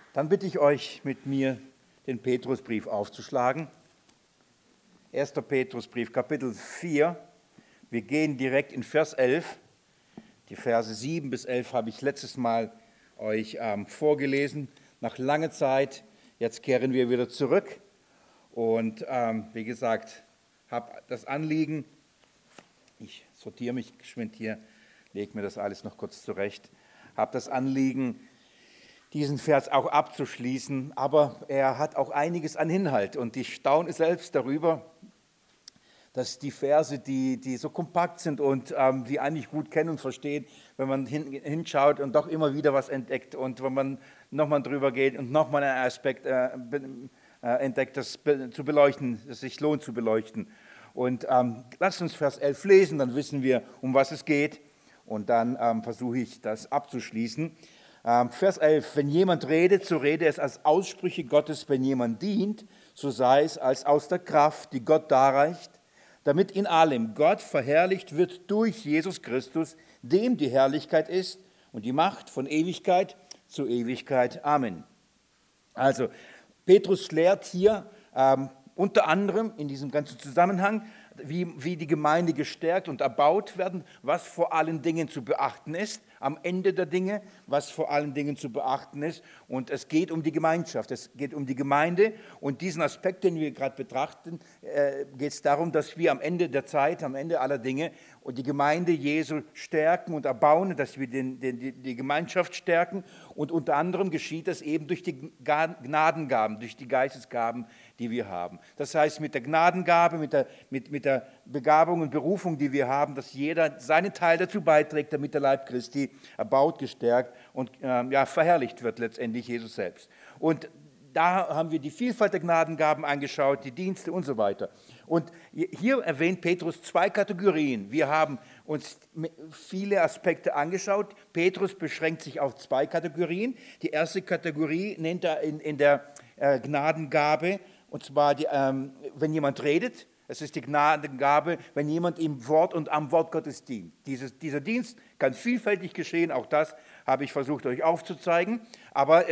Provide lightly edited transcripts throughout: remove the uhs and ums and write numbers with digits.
Dann bitte ich euch, mit mir den Petrusbrief aufzuschlagen. 1. Petrusbrief, Kapitel 4. Wir gehen direkt in Vers 11. Die Verse 7 bis 11 habe ich letztes Mal euch vorgelesen. Nach langer Zeit, jetzt kehren wir wieder zurück. Und wie gesagt, habe das Anliegen, ich sortiere mich geschwind hier, lege mir das alles noch kurz zurecht, habe das Anliegen, diesen Vers auch abzuschließen, aber er hat auch einiges an Inhalt und ich staune selbst darüber, dass die Verse, die so kompakt sind und wir eigentlich gut kennen und verstehen, wenn man hinschaut und doch immer wieder was entdeckt und wenn man nochmal drüber geht und nochmal einen Aspekt entdeckt, das zu beleuchten, das sich lohnt zu beleuchten. Und lasst uns Vers 11 lesen, dann wissen wir, um was es geht und dann versuche ich das abzuschließen. Vers 11, wenn jemand redet, so rede es als Aussprüche Gottes, wenn jemand dient, so sei es als aus der Kraft, die Gott darreicht, damit in allem Gott verherrlicht wird durch Jesus Christus, dem die Herrlichkeit ist und die Macht von Ewigkeit zu Ewigkeit. Amen. Also, Petrus lehrt hier unter anderem in diesem ganzen Zusammenhang, wie die Gemeinde gestärkt und erbaut werden, was vor allen Dingen zu beachten ist, am Ende der Dinge, was vor allen Dingen zu beachten ist. Und es geht um die Gemeinschaft, es geht um die Gemeinde. Und diesen Aspekt, den wir gerade betrachten, geht es darum, dass wir am Ende der Zeit, am Ende aller Dinge, und die Gemeinde Jesu stärken und erbauen, dass wir die Gemeinschaft stärken. Und unter anderem geschieht das eben durch die Gnadengaben, durch die Geistesgaben, die wir haben. Das heißt, mit der Gnadengabe, mit der Begabung und Berufung, die wir haben, dass jeder seinen Teil dazu beiträgt, damit der Leib Christi erbaut, gestärkt und verherrlicht wird letztendlich Jesus selbst. Und da haben wir die Vielfalt der Gnadengaben angeschaut, die Dienste und so weiter. Und hier erwähnt Petrus zwei Kategorien. Wir haben uns viele Aspekte angeschaut. Petrus beschränkt sich auf zwei Kategorien. Die erste Kategorie nennt er in der Gnadengabe, und zwar, wenn jemand redet. Es ist die Gnadengabe, wenn jemand im Wort und am Wort Gottes dient. Dieser Dienst kann vielfältig geschehen, auch das habe ich versucht euch aufzuzeigen. Aber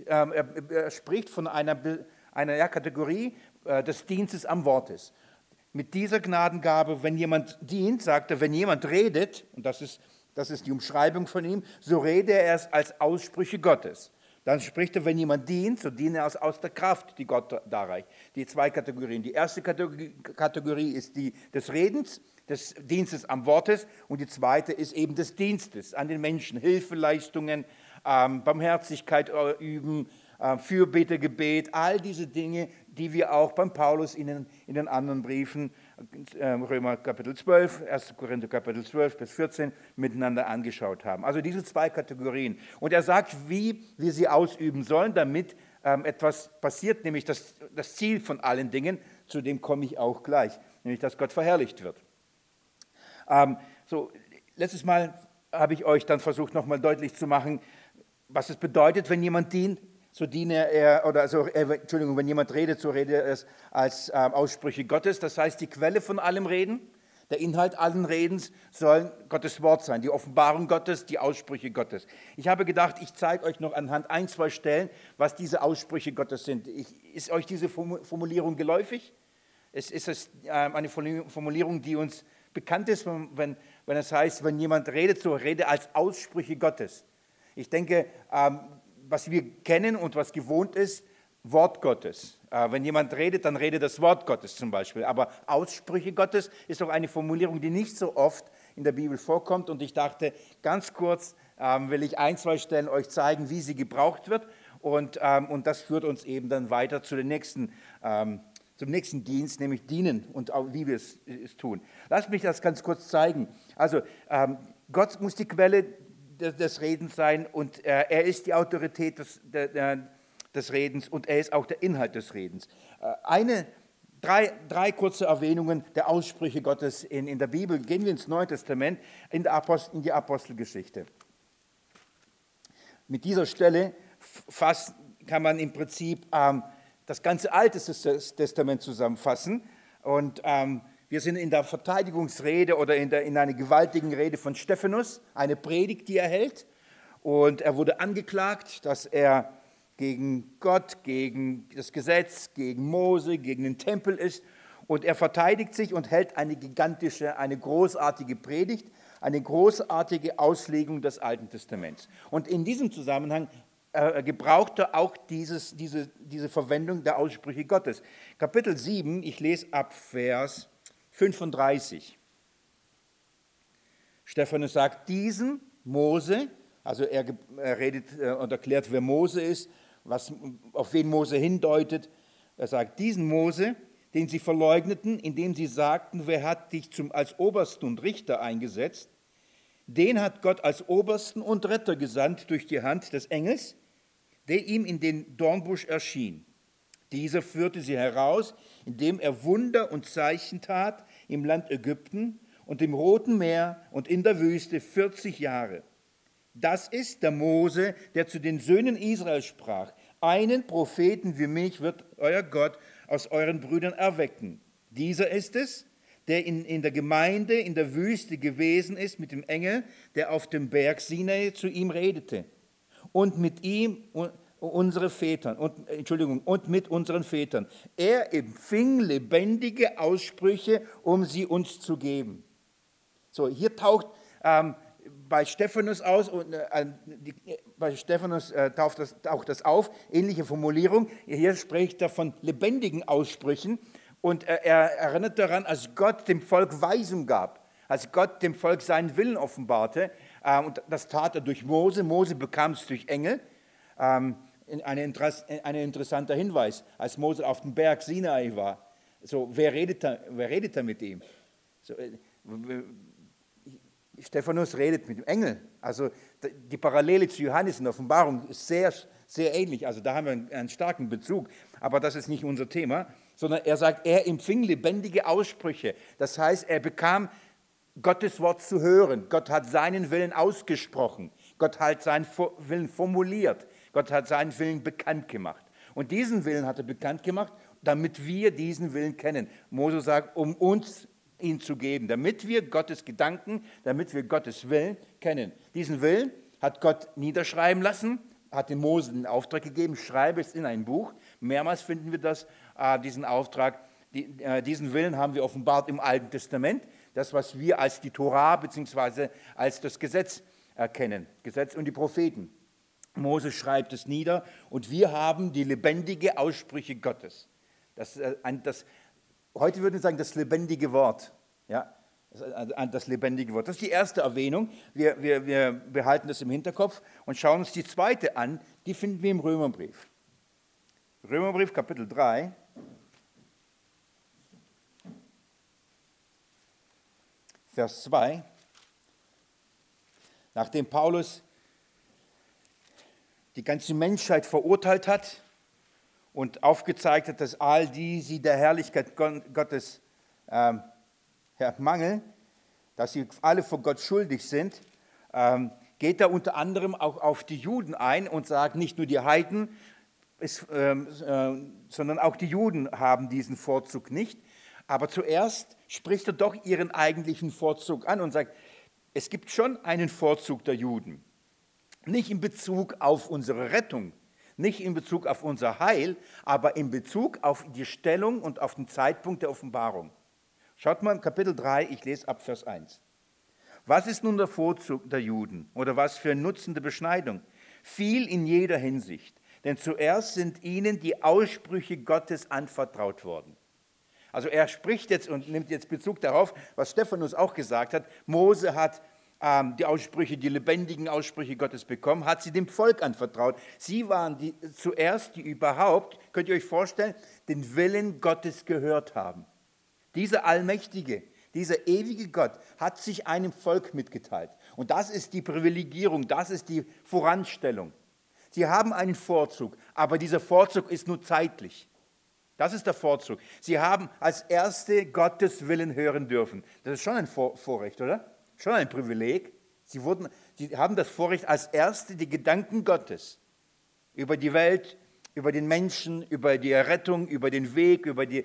er spricht von einer Kategorie des Dienstes am Wortes. Mit dieser Gnadengabe, wenn jemand dient, sagt er, wenn jemand redet, und das ist die Umschreibung von ihm, so rede er es als Aussprüche Gottes. Dann spricht er, wenn jemand dient, so diene er aus der Kraft, die Gott darreicht. Die zwei Kategorien. Die erste Kategorie ist die des Redens, des Dienstes am Wortes, und die zweite ist eben des Dienstes an den Menschen. Hilfeleistungen, Barmherzigkeit üben, Fürbittegebet, all diese Dinge, die wir auch beim Paulus in den anderen Briefen, Römer Kapitel 12, 1. Korinther Kapitel 12 bis 14, miteinander angeschaut haben. Also diese zwei Kategorien. Und er sagt, wie wir sie ausüben sollen, damit etwas passiert, nämlich das Ziel von allen Dingen, zu dem komme ich auch gleich, nämlich dass Gott verherrlicht wird. Letztes Mal habe ich euch dann versucht, nochmal deutlich zu machen, was es bedeutet, wenn jemand dient. Wenn jemand redet, so redet er es als Aussprüche Gottes. Das heißt, die Quelle von allem Reden, der Inhalt allen Redens soll Gottes Wort sein, die Offenbarung Gottes, die Aussprüche Gottes. Ich habe gedacht, ich zeige euch noch anhand ein, zwei Stellen, was diese Aussprüche Gottes sind. Ist euch diese Formulierung geläufig? Ist es eine Formulierung, die uns bekannt ist, wenn es heißt, wenn jemand redet, so rede als Aussprüche Gottes. Ich denke, was wir kennen und was gewohnt ist, Wort Gottes. Wenn jemand redet, dann redet das Wort Gottes zum Beispiel. Aber Aussprüche Gottes ist doch eine Formulierung, die nicht so oft in der Bibel vorkommt. Und ich dachte, ganz kurz will ich ein, zwei Stellen euch zeigen, wie sie gebraucht wird. Und das führt uns eben dann weiter zum nächsten Dienst, nämlich dienen und auch, wie wir es tun. Lasst mich das ganz kurz zeigen. Also Gott muss die Quelle des Redens sein und er ist die Autorität des Redens und er ist auch der Inhalt des Redens. Drei kurze Erwähnungen der Aussprüche Gottes in der Bibel. Gehen wir ins Neue Testament, in die Apostelgeschichte. Mit dieser Stelle kann man im Prinzip das ganze Alte Testament zusammenfassen und wir sind in der Verteidigungsrede oder in einer gewaltigen Rede von Stephanus, eine Predigt, die er hält. Und er wurde angeklagt, dass er gegen Gott, gegen das Gesetz, gegen Mose, gegen den Tempel ist. Und er verteidigt sich und hält eine gigantische, eine großartige Predigt, eine großartige Auslegung des Alten Testaments. Und in diesem Zusammenhang gebraucht er auch diese Verwendung der Aussprüche Gottes. Kapitel 7, ich lese ab Vers 35. Stephanus sagt, diesen Mose, also er redet und erklärt, wer Mose ist, auf wen Mose hindeutet. Er sagt, diesen Mose, den sie verleugneten, indem sie sagten, wer hat dich als Obersten und Richter eingesetzt, den hat Gott als Obersten und Retter gesandt durch die Hand des Engels, der ihm in den Dornbusch erschien. Dieser führte sie heraus, indem er Wunder und Zeichen tat im Land Ägypten und im Roten Meer und in der Wüste 40 Jahre. Das ist der Mose, der zu den Söhnen Israel sprach, einen Propheten wie mich wird euer Gott aus euren Brüdern erwecken. Dieser ist es, der in der Gemeinde in der Wüste gewesen ist mit dem Engel, der auf dem Berg Sinai zu ihm redete. Und mit ihm und mit unseren Vätern. Er empfing lebendige Aussprüche, um sie uns zu geben. So, hier taucht bei Stephanus taucht das auf, ähnliche Formulierung. Hier spricht er von lebendigen Aussprüchen und er erinnert daran, als Gott dem Volk Weisung gab, als Gott dem Volk seinen Willen offenbarte. Und das tat er durch Mose. Mose bekam es durch Engel. Ein interessanter Hinweis, als Mose auf dem Berg Sinai war. So, wer redet da mit ihm? So, Stephanus redet mit dem Engel. Also die Parallele zu Johannes in der Offenbarung ist sehr, sehr ähnlich. Also da haben wir einen starken Bezug. Aber das ist nicht unser Thema, sondern er sagt, er empfing lebendige Aussprüche. Das heißt, er bekam Gottes Wort zu hören. Gott hat seinen Willen ausgesprochen. Gott hat seinen Willen formuliert. Gott hat seinen Willen bekannt gemacht. Und diesen Willen hat er bekannt gemacht, damit wir diesen Willen kennen. Mose sagt, um uns ihn zu geben, damit wir Gottes Gedanken, damit wir Gottes Willen kennen. Diesen Willen hat Gott niederschreiben lassen, hat dem Mose den Auftrag gegeben, schreibe es in ein Buch. Mehrmals finden wir diesen Auftrag. Diesen Willen haben wir offenbart im Alten Testament, das, was wir als die Tora bzw. als das Gesetz erkennen, Gesetz und die Propheten. Mose schreibt es nieder und wir haben die lebendige Aussprüche Gottes. Heute würden wir sagen, das lebendige Wort. Ja, das lebendige Wort. Das ist die erste Erwähnung. Wir behalten das im Hinterkopf und schauen uns die zweite an. Die finden wir im Römerbrief. Römerbrief, Kapitel 3. Vers 2. Nachdem Paulus die ganze Menschheit verurteilt hat und aufgezeigt hat, dass all die sie der Herrlichkeit Gottes mangeln, dass sie alle vor Gott schuldig sind, geht er unter anderem auch auf die Juden ein und sagt, nicht nur die Heiden, sondern auch die Juden haben diesen Vorzug nicht. Aber zuerst spricht er doch ihren eigentlichen Vorzug an und sagt, es gibt schon einen Vorzug der Juden. Nicht in Bezug auf unsere Rettung, nicht in Bezug auf unser Heil, aber in Bezug auf die Stellung und auf den Zeitpunkt der Offenbarung. Schaut mal im Kapitel 3, ich lese ab Vers 1. Was ist nun der Vorzug der Juden oder was für ein Nutzen der Beschneidung? Viel in jeder Hinsicht, denn zuerst sind ihnen die Aussprüche Gottes anvertraut worden. Also er spricht jetzt und nimmt jetzt Bezug darauf, was Stephanus auch gesagt hat. Mose hat die Aussprüche, die lebendigen Aussprüche Gottes bekommen, hat sie dem Volk anvertraut. Sie waren zuerst, die überhaupt, könnt ihr euch vorstellen, den Willen Gottes gehört haben. Dieser allmächtige, dieser ewige Gott hat sich einem Volk mitgeteilt. Und das ist die Privilegierung, das ist die Voranstellung. Sie haben einen Vorzug, aber dieser Vorzug ist nur zeitlich. Das ist der Vorzug. Sie haben als Erste Gottes Willen hören dürfen. Das ist schon ein Vorrecht, oder? Schon ein Privileg. Sie haben das Vorrecht, als Erste die Gedanken Gottes über die Welt, über den Menschen, über die Errettung, über den Weg, über die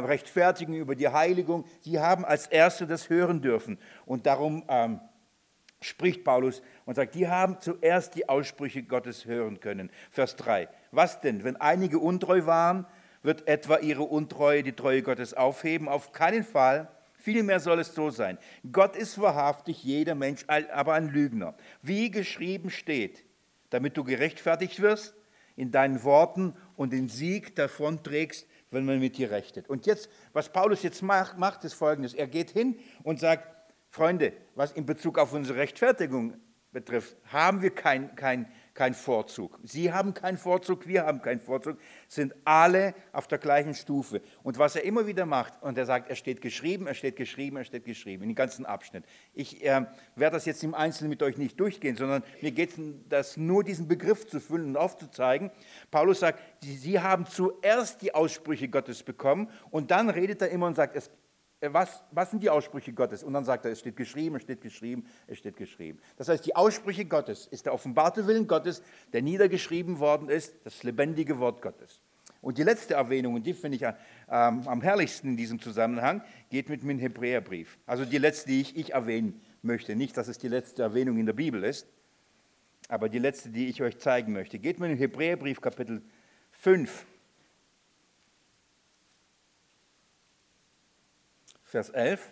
Rechtfertigung, über die Heiligung. Sie haben als Erste das hören dürfen. Und darum spricht Paulus und sagt, die haben zuerst die Aussprüche Gottes hören können. Vers 3. Was denn? Wenn einige untreu waren, wird etwa ihre Untreue die Treue Gottes aufheben? Auf keinen Fall. Vielmehr soll es so sein. Gott ist wahrhaftig, jeder Mensch, aber ein Lügner. Wie geschrieben steht, damit du gerechtfertigt wirst in deinen Worten und den Sieg davonträgst, wenn man mit dir rechtet. Und jetzt, was Paulus jetzt macht, ist Folgendes. Er geht hin und sagt, Freunde, was in Bezug auf unsere Rechtfertigung betrifft, haben wir keinen Vorzug. Sie haben keinen Vorzug, wir haben keinen Vorzug, sind alle auf der gleichen Stufe. Und was er immer wieder macht, und er sagt, es steht geschrieben, es steht geschrieben, es steht geschrieben, in den ganzen Abschnitt. Ich werde das jetzt im Einzelnen mit euch nicht durchgehen, sondern mir geht es das nur diesen Begriff zu füllen und aufzuzeigen. Paulus sagt, sie haben zuerst die Aussprüche Gottes bekommen und dann redet er immer und sagt, was sind die Aussprüche Gottes? Und dann sagt er, es steht geschrieben, es steht geschrieben, es steht geschrieben. Das heißt, die Aussprüche Gottes ist der offenbarte Willen Gottes, der niedergeschrieben worden ist, das lebendige Wort Gottes. Und die letzte Erwähnung, und die finde ich am herrlichsten in diesem Zusammenhang, geht mit dem Hebräerbrief. Also die letzte, die ich erwähnen möchte. Nicht, dass es die letzte Erwähnung in der Bibel ist, aber die letzte, die ich euch zeigen möchte. Geht mit dem Hebräerbrief, Kapitel 5. Vers 11.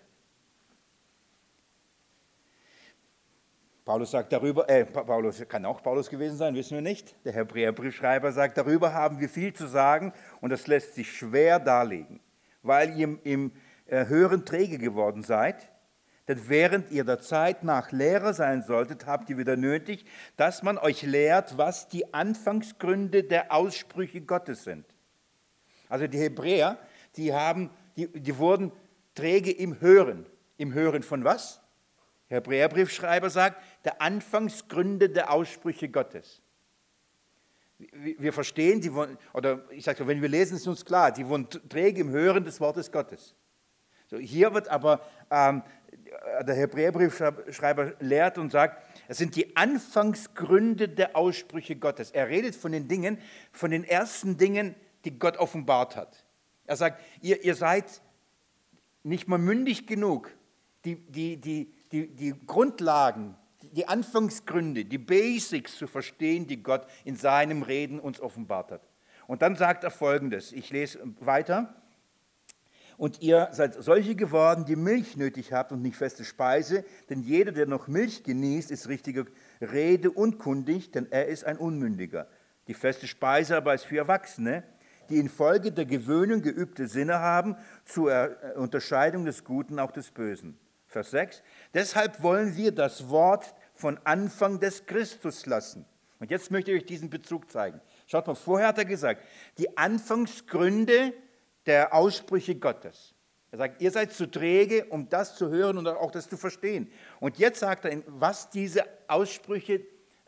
Paulus sagt darüber, Paulus kann auch Paulus gewesen sein, wissen wir nicht. Der Hebräerbriefschreiber sagt, darüber haben wir viel zu sagen und das lässt sich schwer darlegen, weil ihr im Hören träge geworden seid. Denn während ihr der Zeit nach Lehrer sein solltet, habt ihr wieder nötig, dass man euch lehrt, was die Anfangsgründe der Aussprüche Gottes sind. Also die Hebräer, die wurden träge im Hören. Im Hören von was? Der Hebräerbriefschreiber sagt, der Anfangsgründe der Aussprüche Gottes. Wir verstehen, wenn wir lesen, ist uns klar, die wurden träge im Hören des Wortes Gottes. So, hier wird aber, der Hebräerbriefschreiber lehrt und sagt, es sind die Anfangsgründe der Aussprüche Gottes. Er redet von den Dingen, von den ersten Dingen, die Gott offenbart hat. Er sagt, ihr seid nicht mal mündig genug, die Grundlagen, die Anfangsgründe, die Basics zu verstehen, die Gott in seinem Reden uns offenbart hat. Und dann sagt er Folgendes, ich lese weiter. Und ihr seid solche geworden, die Milch nötig habt und nicht feste Speise, denn jeder, der noch Milch genießt, ist richtiger Rede unkundig, denn er ist ein Unmündiger. Die feste Speise aber ist für Erwachsene, die infolge der Gewöhnung geübte Sinne haben, zur Unterscheidung des Guten, auch des Bösen. Vers 6. Deshalb wollen wir das Wort von Anfang des Christus lassen. Und jetzt möchte ich euch diesen Bezug zeigen. Schaut mal, vorher hat er gesagt, die Anfangsgründe der Aussprüche Gottes. Er sagt, ihr seid zu träge, um das zu hören und auch das zu verstehen. Und jetzt sagt er, was diese Aussprüche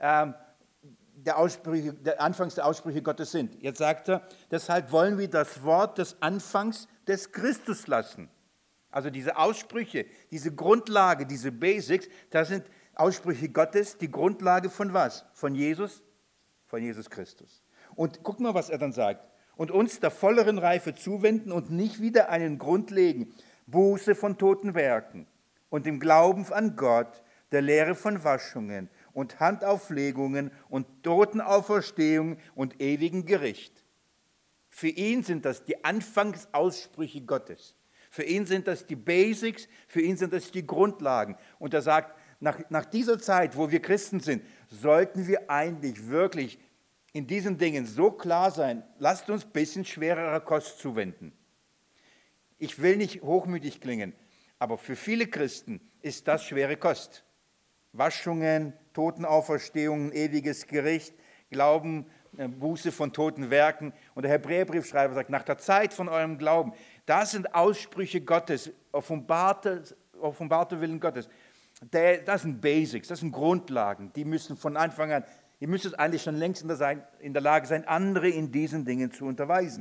der Anfangs der Aussprüche Gottes sind. Jetzt sagt er, deshalb wollen wir das Wort des Anfangs des Christus lassen. Also diese Aussprüche, diese Grundlage, diese Basics, das sind Aussprüche Gottes, die Grundlage von was? Von Jesus? Von Jesus Christus. Und guck mal, was er dann sagt. Und uns der volleren Reife zuwenden und nicht wieder einen Grund legen, Buße von toten Werken und dem Glauben an Gott, der Lehre von Waschungen und Handauflegungen und Totenauferstehung und ewigen Gericht. Für ihn sind das die Anfangsaussprüche Gottes. Für ihn sind das die Basics, für ihn sind das die Grundlagen. Und er sagt, nach dieser Zeit, wo wir Christen sind, sollten wir eigentlich wirklich in diesen Dingen so klar sein, lasst uns ein bisschen schwererer Kost zuwenden. Ich will nicht hochmütig klingen, aber für viele Christen ist das schwere Kost. Waschungen, Totenauferstehungen, ewiges Gericht, Glauben, Buße von toten Werken. Und der Hebräerbriefschreiber sagt, nach der Zeit von eurem Glauben, das sind Aussprüche Gottes, offenbarte Willen Gottes. Das sind Basics, das sind Grundlagen, die müssen von Anfang an, ihr müsstet eigentlich schon längst in der Lage sein, andere in diesen Dingen zu unterweisen.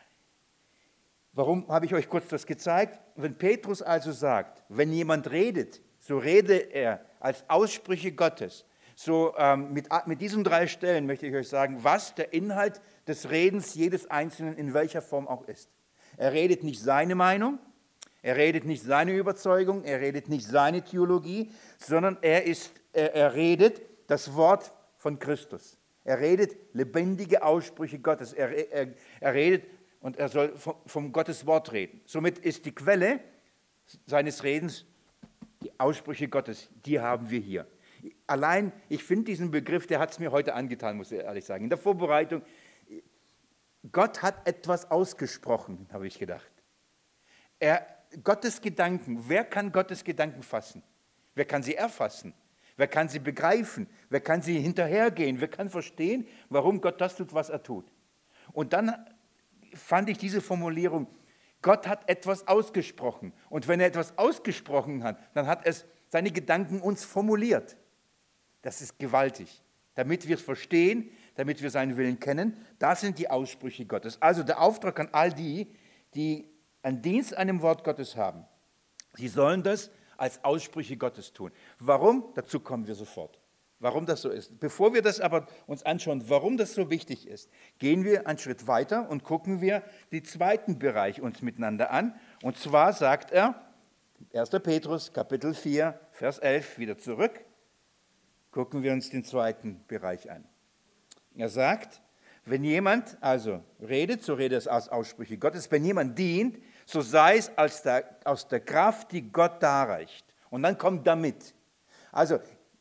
Warum habe ich euch kurz das gezeigt? Wenn Petrus also sagt, wenn jemand redet, so rede er als Aussprüche Gottes. So mit diesen 3 Stellen möchte ich euch sagen, was der Inhalt des Redens jedes Einzelnen in welcher Form auch ist. Er redet nicht seine Meinung, er redet nicht seine Überzeugung, er redet nicht seine Theologie, sondern er ist er redet das Wort von Christus. Er redet lebendige Aussprüche Gottes. Er redet und er soll vom Gottes Wort reden. Somit ist die Quelle seines Redens die Aussprüche Gottes. Die haben wir hier. Allein, ich finde diesen Begriff, der hat es mir heute angetan, muss ich ehrlich sagen. In der Vorbereitung, Gott hat etwas ausgesprochen, habe ich gedacht. Gottes Gedanken, wer kann Gottes Gedanken fassen? Wer kann sie erfassen? Wer kann sie begreifen? Wer kann sie hinterhergehen? Wer kann verstehen, warum Gott das tut, was er tut? Und dann fand ich diese Formulierung, Gott hat etwas ausgesprochen. Und wenn er etwas ausgesprochen hat, dann hat es seine Gedanken uns formuliert. Das ist gewaltig. Damit wir es verstehen, damit wir seinen Willen kennen, das sind die Aussprüche Gottes. Also der Auftrag an all die, die einen Dienst an dem Wort Gottes haben. Sie sollen das als Aussprüche Gottes tun. Warum? Dazu kommen wir sofort. Warum das so ist. Bevor wir das aber uns anschauen, warum das so wichtig ist, gehen wir einen Schritt weiter und gucken wir den zweiten Bereich uns miteinander an. Und zwar sagt er, 1. Petrus, Kapitel 4, Vers 11, wieder zurück, gucken wir uns den zweiten Bereich an. Er sagt, wenn jemand also redet, so redet es aus Aussprüche Gottes, wenn jemand dient, so sei es aus der Kraft, die Gott darreicht. Und dann kommt damit. Also,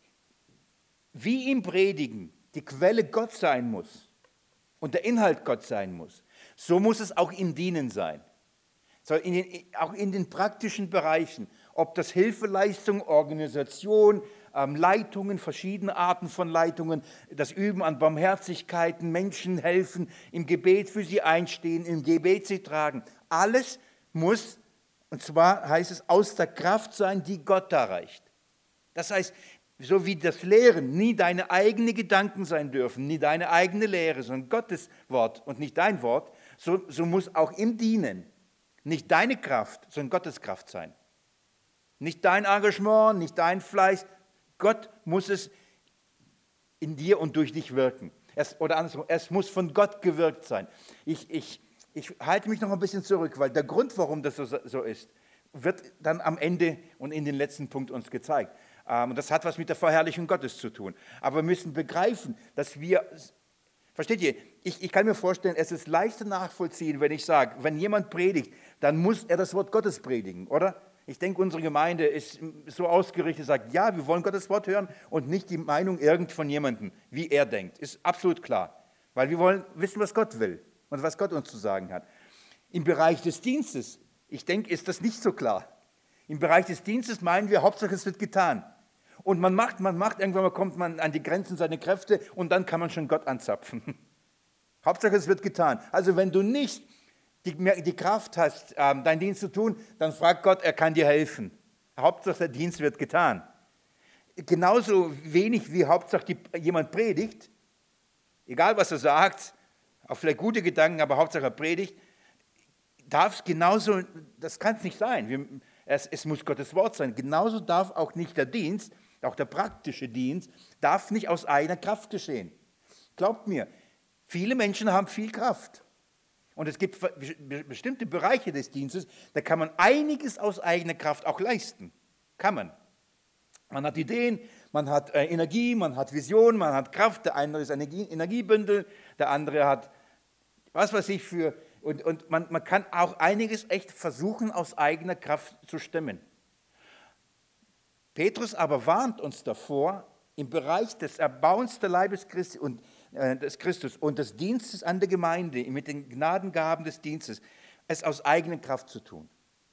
wie im Predigen die Quelle Gott sein muss und der Inhalt Gott sein muss, so muss es auch im Dienen sein. So auch in den praktischen Bereichen, ob das Hilfeleistung, Organisation, Leitungen, verschiedene Arten von Leitungen, das Üben an Barmherzigkeiten, Menschen helfen, im Gebet für sie einstehen, im Gebet sie tragen. Alles muss, und zwar heißt es, aus der Kraft sein, die Gott darreicht. Das heißt, so wie das Lehren nie deine eigenen Gedanken sein dürfen, nie deine eigene Lehre, sondern Gottes Wort und nicht dein Wort, so muss auch im Dienen nicht deine Kraft, sondern Gottes Kraft sein. Nicht dein Engagement, nicht dein Fleiß. Gott muss es in dir und durch dich wirken. Oder andersrum, es muss von Gott gewirkt sein. Ich halte mich noch ein bisschen zurück, weil der Grund, warum das so ist, wird dann am Ende und in den letzten Punkt uns gezeigt. Und das hat was mit der Verherrlichung Gottes zu tun. Aber wir müssen begreifen, dass wir, versteht ihr, ich kann mir vorstellen, es ist leichter nachvollziehen, wenn ich sage, wenn jemand predigt, dann muss er das Wort Gottes predigen, oder? Ich denke, unsere Gemeinde ist so ausgerichtet, sagt, ja, wir wollen Gottes Wort hören und nicht die Meinung von jemandem, wie er denkt. Ist absolut klar, weil wir wollen wissen, was Gott will und was Gott uns zu sagen hat. Im Bereich des Dienstes, ich denke, ist das nicht so klar. Im Bereich des Dienstes meinen wir, Hauptsache es wird getan. Und man macht, irgendwann mal kommt man an die Grenzen seiner Kräfte und dann kann man schon Gott anzapfen. Hauptsache es wird getan. Also wenn du nicht die Kraft hast, deinen Dienst zu tun, dann frag Gott, er kann dir helfen. Hauptsache der Dienst wird getan. Genauso wenig wie Hauptsache jemand predigt, egal was er sagt, auch vielleicht gute Gedanken, aber Hauptsache er predigt, darf es genauso, das kann es nicht sein. Es muss Gottes Wort sein. Genauso darf auch nicht der Dienst, auch der praktische Dienst, darf nicht aus eigener Kraft geschehen. Glaubt mir, viele Menschen haben viel Kraft. Und es gibt bestimmte Bereiche des Dienstes, da kann man einiges aus eigener Kraft auch leisten. Kann man. Man hat Ideen, man hat Energie, man hat Vision, man hat Kraft. Der eine ist ein Energiebündel, der andere hat was weiß ich für... Und man kann auch einiges echt versuchen, aus eigener Kraft zu stemmen. Petrus aber warnt uns davor, im Bereich des Erbauens der Leibes Christi des Christus und des Dienstes an der Gemeinde, mit den Gnadengaben des Dienstes, es aus eigener Kraft zu tun.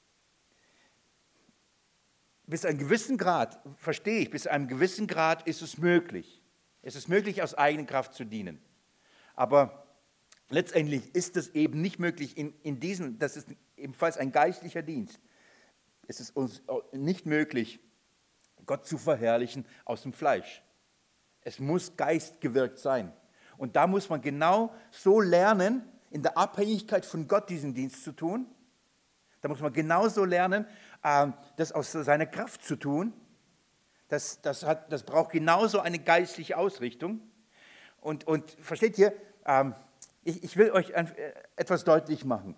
Bis zu einem gewissen Grad, verstehe ich, bis zu einem gewissen Grad ist es möglich. Es ist möglich, aus eigener Kraft zu dienen. Aber letztendlich ist es eben nicht möglich, in diesem, das ist ebenfalls ein geistlicher Dienst, es ist uns nicht möglich, Gott zu verherrlichen aus dem Fleisch. Es muss geistgewirkt sein. Und da muss man genau so lernen, in der Abhängigkeit von Gott diesen Dienst zu tun. Da muss man genauso lernen, das aus seiner Kraft zu tun. Das braucht genauso eine geistliche Ausrichtung. Und versteht ihr, ich will euch etwas deutlich machen.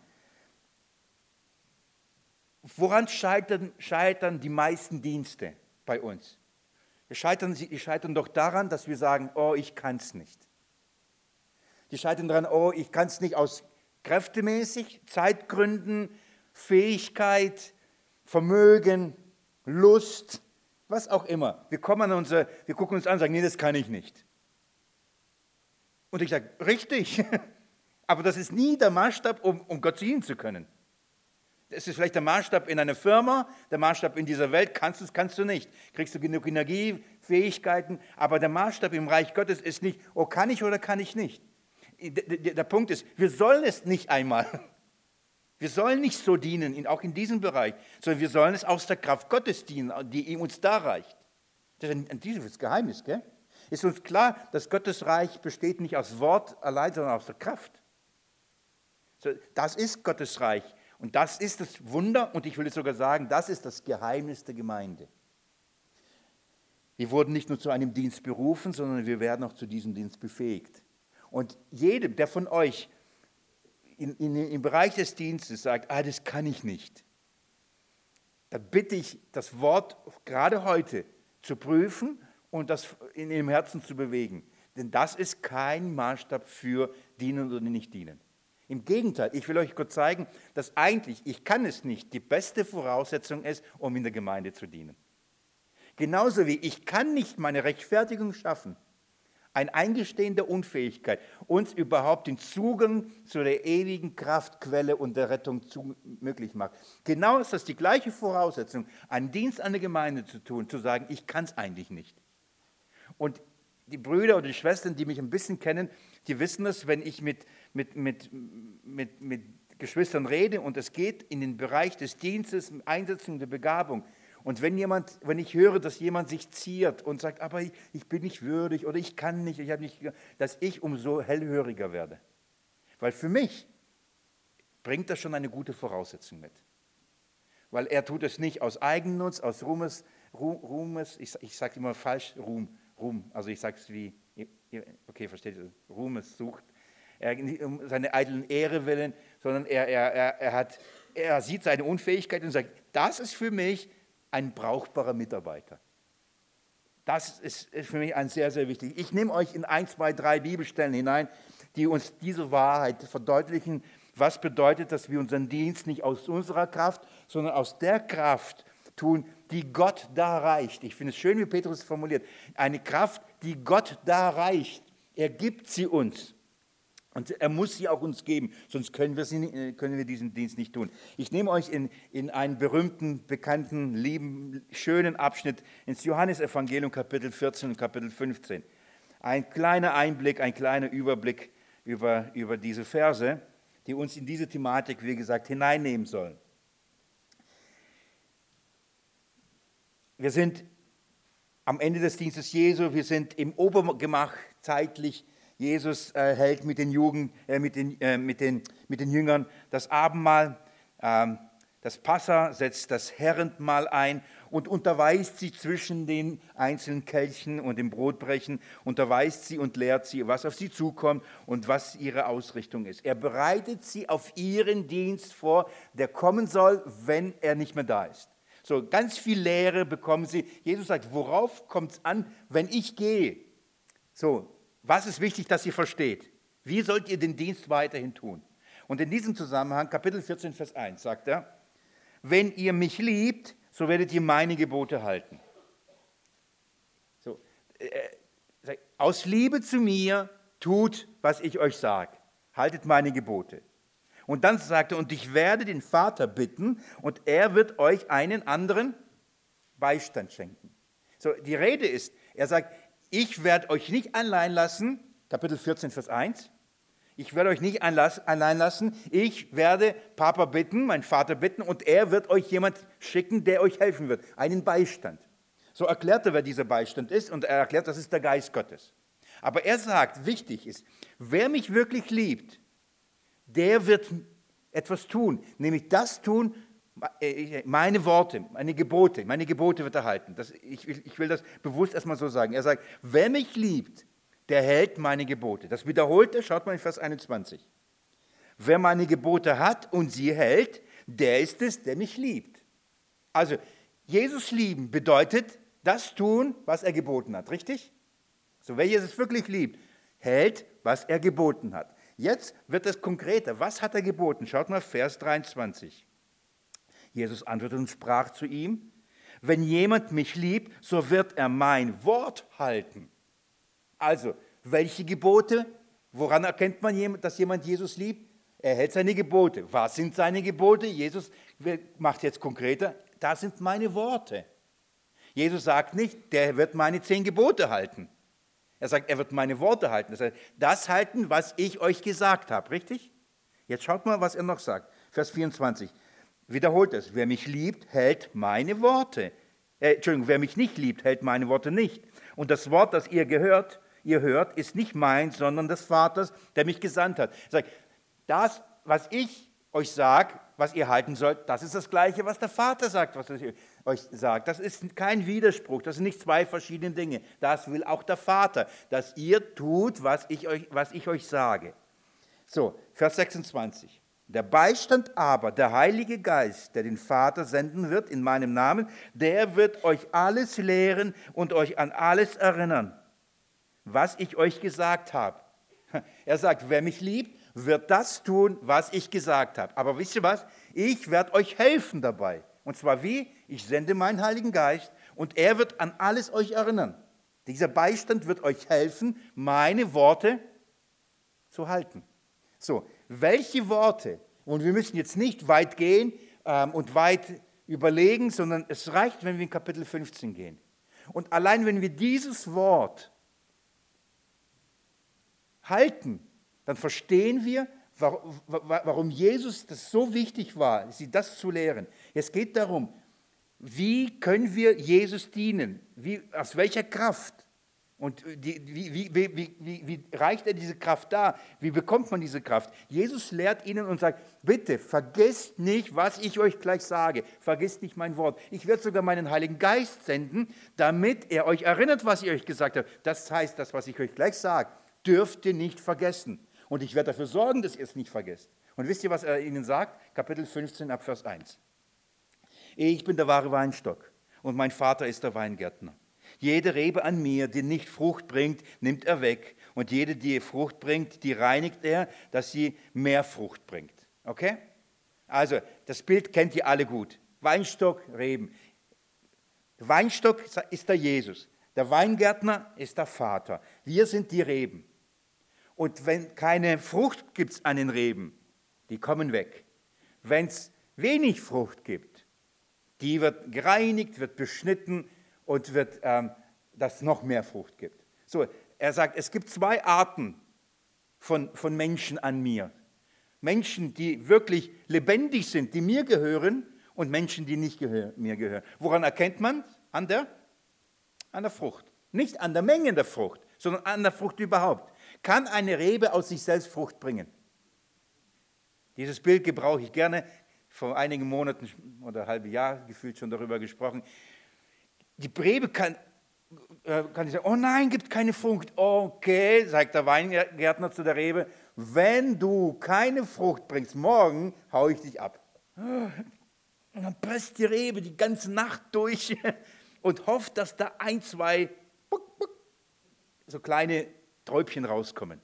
Woran scheitern die meisten Dienste bei uns? Die scheitern doch daran, dass wir sagen, oh, ich kann es nicht. Die scheitern daran, oh, ich kann es nicht aus kräftemäßig, Zeitgründen, Fähigkeit, Vermögen, Lust, was auch immer. Wir gucken uns an und sagen, nee, das kann ich nicht. Und ich sage, richtig, aber das ist nie der Maßstab, um Gott dienen zu können. Das ist vielleicht der Maßstab in einer Firma, der Maßstab in dieser Welt, kannst du nicht. Kriegst du genug Energie, Fähigkeiten, aber der Maßstab im Reich Gottes ist nicht, oh, kann ich oder kann ich nicht. Der Punkt ist, wir sollen es nicht einmal. Wir sollen nicht so dienen, auch in diesem Bereich, sondern wir sollen es aus der Kraft Gottes dienen, die uns da reicht. Das ist ein tiefes Geheimnis, gell? Ist uns klar, dass Gottes Reich besteht nicht aus Wort allein, sondern aus der Kraft. Das ist Gottes Reich. Und das ist das Wunder, und ich will es sogar sagen, das ist das Geheimnis der Gemeinde. Wir wurden nicht nur zu einem Dienst berufen, sondern wir werden auch zu diesem Dienst befähigt. Und jedem, der von euch im Bereich des Dienstes sagt, das kann ich nicht, da bitte ich, das Wort gerade heute zu prüfen und das in ihrem Herzen zu bewegen. Denn das ist kein Maßstab für dienen oder nicht dienen. Im Gegenteil, ich will euch kurz zeigen, dass eigentlich, ich kann es nicht, die beste Voraussetzung ist, um in der Gemeinde zu dienen. Genauso wie ich kann nicht meine Rechtfertigung schaffen, ein Eingestehen der Unfähigkeit, uns überhaupt den Zugang zu der ewigen Kraftquelle und der Rettung möglich macht. Genau ist das die gleiche Voraussetzung, einen Dienst an der Gemeinde zu tun, zu sagen, ich kann es eigentlich nicht. Und die Brüder oder die Schwestern, die mich ein bisschen kennen, die wissen das, wenn ich mit Geschwistern rede und es geht in den Bereich des Dienstes, Einsetzung der Begabung. Und wenn ich höre, dass jemand sich ziert und sagt, aber ich bin nicht würdig oder ich kann nicht, dass ich umso hellhöriger werde. Weil für mich bringt das schon eine gute Voraussetzung mit. Weil er tut es nicht aus Eigennutz, aus Ruhmes, ich sage immer falsch, Ruhm, also ich sage es wie, okay, versteht ihr, Ruhmes sucht, um seine eitlen Ehre willen, sondern er sieht seine Unfähigkeit und sagt, das ist für mich ein brauchbarer Mitarbeiter. Das ist für mich ein sehr, sehr wichtig. Ich nehme euch in 1, 2, 3 Bibelstellen hinein, die uns diese Wahrheit verdeutlichen, was bedeutet, dass wir unseren Dienst nicht aus unserer Kraft, sondern aus der Kraft tun, die Gott da reicht. Ich finde es schön, wie Petrus es formuliert. Eine Kraft, die Gott da reicht. Er gibt sie uns. Und er muss sie auch uns geben, sonst können wir diesen Dienst nicht tun. Ich nehme euch in einen berühmten, bekannten, lieben, schönen Abschnitt ins Johannesevangelium, Kapitel 14 und Kapitel 15. Ein kleiner Einblick, ein kleiner Überblick über diese Verse, die uns in diese Thematik, wie gesagt, hineinnehmen sollen. Wir sind am Ende des Dienstes Jesu, wir sind im Obergemach zeitlich. Jesus hält mit den Jüngern das Abendmahl, das Passa, setzt das Herrendmahl ein und unterweist sie zwischen den einzelnen Kelchen und dem Brotbrechen, unterweist sie und lehrt sie, was auf sie zukommt und was ihre Ausrichtung ist. Er bereitet sie auf ihren Dienst vor, der kommen soll, wenn er nicht mehr da ist. So, ganz viel Lehre bekommen sie. Jesus sagt, worauf kommt es an, wenn ich gehe? So, was ist wichtig, dass ihr versteht? Wie sollt ihr den Dienst weiterhin tun? Und in diesem Zusammenhang, Kapitel 14, Vers 1, sagt er, wenn ihr mich liebt, so werdet ihr meine Gebote halten. So, aus Liebe zu mir tut, was ich euch sage. Haltet meine Gebote. Und dann sagt er, und ich werde den Vater bitten, und er wird euch einen anderen Beistand schenken. So, die Rede ist, er sagt, ich werde euch nicht allein lassen, Kapitel 14, Vers 1, ich werde euch nicht allein lassen, ich werde Papa bitten, meinen Vater bitten, und er wird euch jemand schicken, der euch helfen wird, einen Beistand. So erklärt er, wer dieser Beistand ist, und er erklärt, das ist der Geist Gottes. Aber er sagt, wichtig ist, wer mich wirklich liebt, der wird etwas tun, nämlich das tun, meine Worte, meine Gebote wird er halten. Ich will das bewusst erstmal so sagen. Er sagt, wer mich liebt, der hält meine Gebote. Das wiederholt er, schaut mal in Vers 21. Wer meine Gebote hat und sie hält, der ist es, der mich liebt. Also, Jesus lieben bedeutet, das tun, was er geboten hat, richtig? So, wer Jesus wirklich liebt, hält, was er geboten hat. Jetzt wird es konkreter. Was hat er geboten? Schaut mal, Vers 23. Jesus antwortete und sprach zu ihm, wenn jemand mich liebt, so wird er mein Wort halten. Also, welche Gebote? Woran erkennt man, dass jemand Jesus liebt? Er hält seine Gebote. Was sind seine Gebote? Jesus macht jetzt konkreter, das sind meine Worte. Jesus sagt nicht, der wird meine 10 Gebote halten. Er sagt, er wird meine Worte halten. Das heißt, das halten, was ich euch gesagt habe, richtig? Jetzt schaut mal, was er noch sagt. Vers 24. Wiederholt es. Wer mich liebt, hält meine Worte. Entschuldigung, wer mich nicht liebt, hält meine Worte nicht. Und das Wort, das ihr hört, ist nicht meins, sondern des Vaters, der mich gesandt hat. Er sagt, das, was ich euch sage, was ihr halten sollt, das ist das Gleiche, was der Vater sagt, was er euch sagt. Das ist kein Widerspruch, das sind nicht 2 verschiedene Dinge. Das will auch der Vater, dass ihr tut, was ich euch sage. So, Vers 26. Der Beistand aber, der Heilige Geist, der den Vater senden wird in meinem Namen, der wird euch alles lehren und euch an alles erinnern, was ich euch gesagt habe. Er sagt, wer mich liebt, wird das tun, was ich gesagt habe. Aber wisst ihr was? Ich werde euch helfen dabei. Und zwar wie? Ich sende meinen Heiligen Geist und er wird an alles euch erinnern. Dieser Beistand wird euch helfen, meine Worte zu halten. So, welche Worte? Und wir müssen jetzt nicht weit gehen und weit überlegen, sondern es reicht, wenn wir in Kapitel 15 gehen. Und allein wenn wir dieses Wort halten, dann verstehen wir, warum Jesus das so wichtig war, sie das zu lehren. Es geht darum, wie können wir Jesus dienen? Aus welcher Kraft? Und wie reicht er diese Kraft dar? Wie bekommt man diese Kraft? Jesus lehrt ihnen und sagt, bitte vergesst nicht, was ich euch gleich sage. Vergesst nicht mein Wort. Ich werde sogar meinen Heiligen Geist senden, damit er euch erinnert, was ich euch gesagt habe. Das heißt, das, was ich euch gleich sage, dürft ihr nicht vergessen. Und ich werde dafür sorgen, dass ihr es nicht vergesst. Und wisst ihr, was er ihnen sagt? Kapitel 15 ab Vers 1. Ich bin der wahre Weinstock und mein Vater ist der Weingärtner. Jede Rebe an mir, die nicht Frucht bringt, nimmt er weg. Und jede, die Frucht bringt, die reinigt er, dass sie mehr Frucht bringt. Okay? Also, das Bild kennt ihr alle gut. Weinstock, Reben. Der Weinstock ist der Jesus. Der Weingärtner ist der Vater. Wir sind die Reben. Und wenn keine Frucht gibt an den Reben, die kommen weg. Wenn es wenig Frucht gibt, die wird gereinigt, wird beschnitten und wird, dass noch mehr Frucht gibt. So, er sagt, es gibt 2 Arten von Menschen an mir. Menschen, die wirklich lebendig sind, die mir gehören, und Menschen, die nicht mir gehören. Woran erkennt man? An der Frucht. Nicht an der Menge der Frucht, sondern an der Frucht überhaupt. Kann eine Rebe aus sich selbst Frucht bringen? Dieses Bild gebrauche ich gerne. Vor einigen Monaten oder ein halbes Jahr gefühlt schon darüber gesprochen. Die Rebe kann ich sagen, oh nein, gibt keine Frucht. Okay, sagt der Weingärtner zu der Rebe, wenn du keine Frucht bringst, morgen haue ich dich ab. Und dann presst die Rebe die ganze Nacht durch und hofft, dass da 1, 2 so kleine Träubchen rauskommen.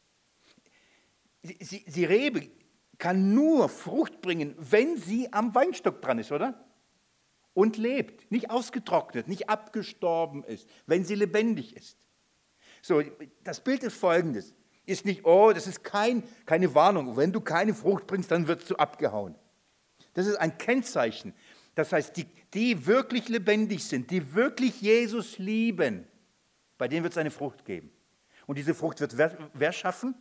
Die Rebe kann nur Frucht bringen, wenn sie am Weinstock dran ist, oder? Und lebt, nicht ausgetrocknet, nicht abgestorben ist, wenn sie lebendig ist. So, das Bild ist folgendes, ist nicht, das ist keine Warnung, wenn du keine Frucht bringst, dann wirst du abgehauen. Das ist ein Kennzeichen. Das heißt, die wirklich lebendig sind, die wirklich Jesus lieben, bei denen wird es eine Frucht geben. Und diese Frucht wird wer schaffen?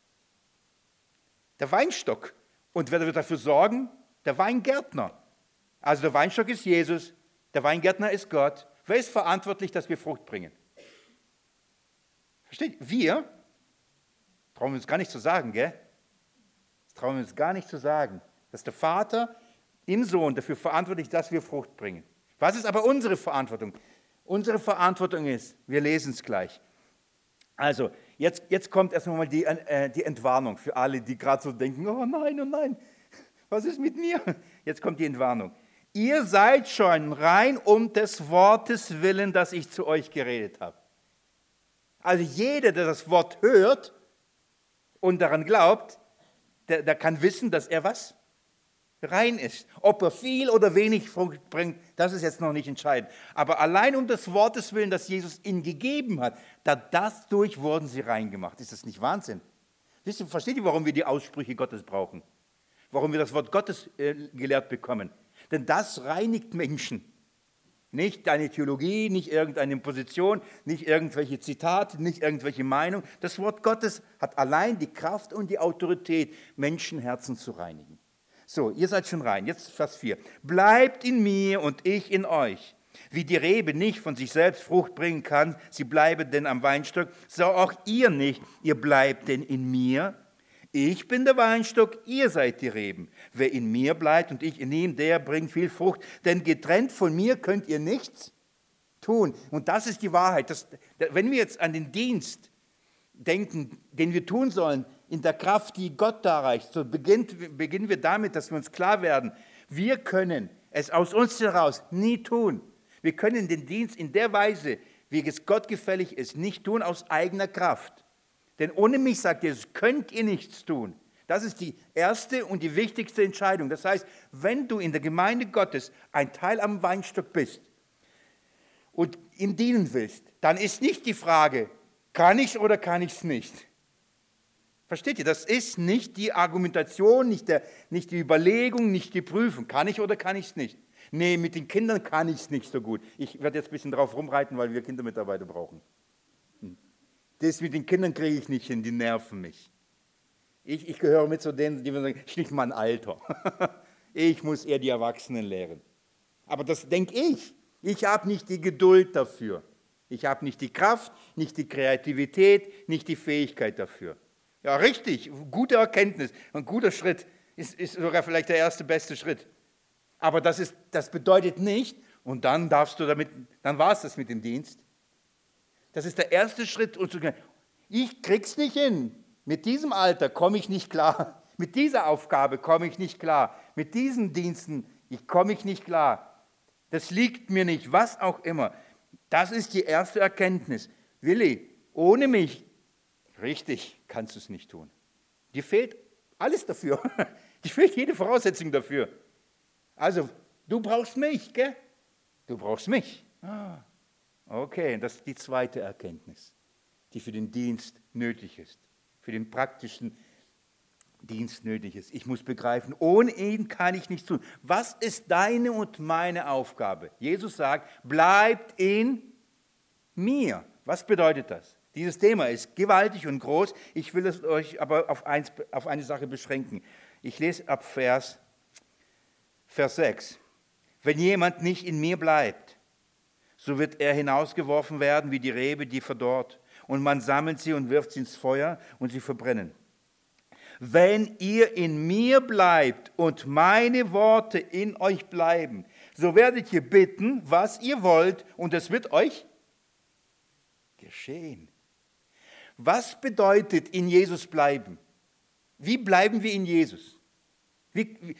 Der Weinstock. Und wer wird dafür sorgen? Der Weingärtner. Also der Weinstock ist Jesus, der Weingärtner ist Gott. Wer ist verantwortlich, dass wir Frucht bringen? Versteht? Wir, trauen wir uns gar nicht zu sagen, gell? Das trauen wir uns gar nicht zu sagen. Dass der Vater im Sohn dafür verantwortlich ist, dass wir Frucht bringen. Was ist aber unsere Verantwortung? Unsere Verantwortung ist, wir lesen es gleich. Also, jetzt kommt erst einmal die Entwarnung für alle, die gerade so denken, oh nein, was ist mit mir? Jetzt kommt die Entwarnung. Ihr seid schon rein um des Wortes willen, das ich zu euch geredet habe. Also jeder, der das Wort hört und daran glaubt, der kann wissen, dass er was? Rein ist. Ob er viel oder wenig Frucht bringt, das ist jetzt noch nicht entscheidend. Aber allein um des Wortes willen, das Jesus ihnen gegeben hat, dadurch wurden sie rein gemacht. Ist das nicht Wahnsinn? Versteht ihr, warum wir die Aussprüche Gottes brauchen? Warum wir das Wort Gottes gelehrt bekommen? Denn das reinigt Menschen. Nicht deine Theologie, nicht irgendeine Position, nicht irgendwelche Zitate, nicht irgendwelche Meinung. Das Wort Gottes hat allein die Kraft und die Autorität, Menschenherzen zu reinigen. So, ihr seid schon rein. Jetzt Vers 4. Bleibt in mir und ich in euch. Wie die Rebe nicht von sich selbst Frucht bringen kann, sie bleibe denn am Weinstock, so auch ihr nicht. Ihr bleibt denn in mir. Ich bin der Weinstock, ihr seid die Reben. Wer in mir bleibt und ich in ihm, der bringt viel Frucht. Denn getrennt von mir könnt ihr nichts tun. Und das ist die Wahrheit. Wenn wir jetzt an den Dienst denken, den wir tun sollen, in der Kraft, die Gott darreicht, so beginnen wir damit, dass wir uns klar werden, wir können es aus uns heraus nie tun. Wir können den Dienst in der Weise, wie es Gott gefällig ist, nicht tun aus eigener Kraft. Denn ohne mich, sagt Jesus, könnt ihr nichts tun. Das ist die erste und die wichtigste Entscheidung. Das heißt, wenn du in der Gemeinde Gottes ein Teil am Weinstock bist und ihm dienen willst, dann ist nicht die Frage, kann ich es oder kann ich es nicht? Versteht ihr, das ist nicht die Argumentation, nicht die Überlegung, nicht die Prüfung. Kann ich oder kann ich es nicht? Nee, mit den Kindern kann ich es nicht so gut. Ich werde jetzt ein bisschen drauf rumreiten, weil wir Kindermitarbeiter brauchen. Das mit den Kindern kriege ich nicht hin, die nerven mich. Ich gehöre mit zu denen, die sagen, ich nicht mein Alter. Ich muss eher die Erwachsenen lehren. Aber das denke ich. Ich habe nicht die Geduld dafür. Ich habe nicht die Kraft, nicht die Kreativität, nicht die Fähigkeit dafür. Ja, richtig, gute Erkenntnis, ein guter Schritt, ist sogar vielleicht der erste, beste Schritt. Aber das bedeutet nicht, und dann war es das mit dem Dienst. Das ist der erste Schritt, und zu sagen, ich krieg's nicht hin. Mit diesem Alter komme ich nicht klar. Mit dieser Aufgabe komme ich nicht klar. Mit diesen Diensten komme ich nicht klar. Das liegt mir nicht, was auch immer. Das ist die erste Erkenntnis. Willi, ohne mich, richtig, kannst du es nicht tun. Dir fehlt alles dafür. Dir fehlt jede Voraussetzung dafür. Also, du brauchst mich, gell? Du brauchst mich. Okay, das ist die zweite Erkenntnis, die für den Dienst nötig ist, für den praktischen Dienst nötig ist. Ich muss begreifen, ohne ihn kann ich nichts tun. Was ist deine und meine Aufgabe? Jesus sagt, bleibt in mir. Was bedeutet das? Dieses Thema ist gewaltig und groß. Ich will es euch aber auf eine Sache beschränken. Ich lese ab Vers 6. Wenn jemand nicht in mir bleibt, so wird er hinausgeworfen werden wie die Rebe, die verdorrt. Und man sammelt sie und wirft sie ins Feuer und sie verbrennen. Wenn ihr in mir bleibt und meine Worte in euch bleiben, so werdet ihr bitten, was ihr wollt, und es wird euch geschehen. Was bedeutet in Jesus bleiben? Wie bleiben wir in Jesus? Wir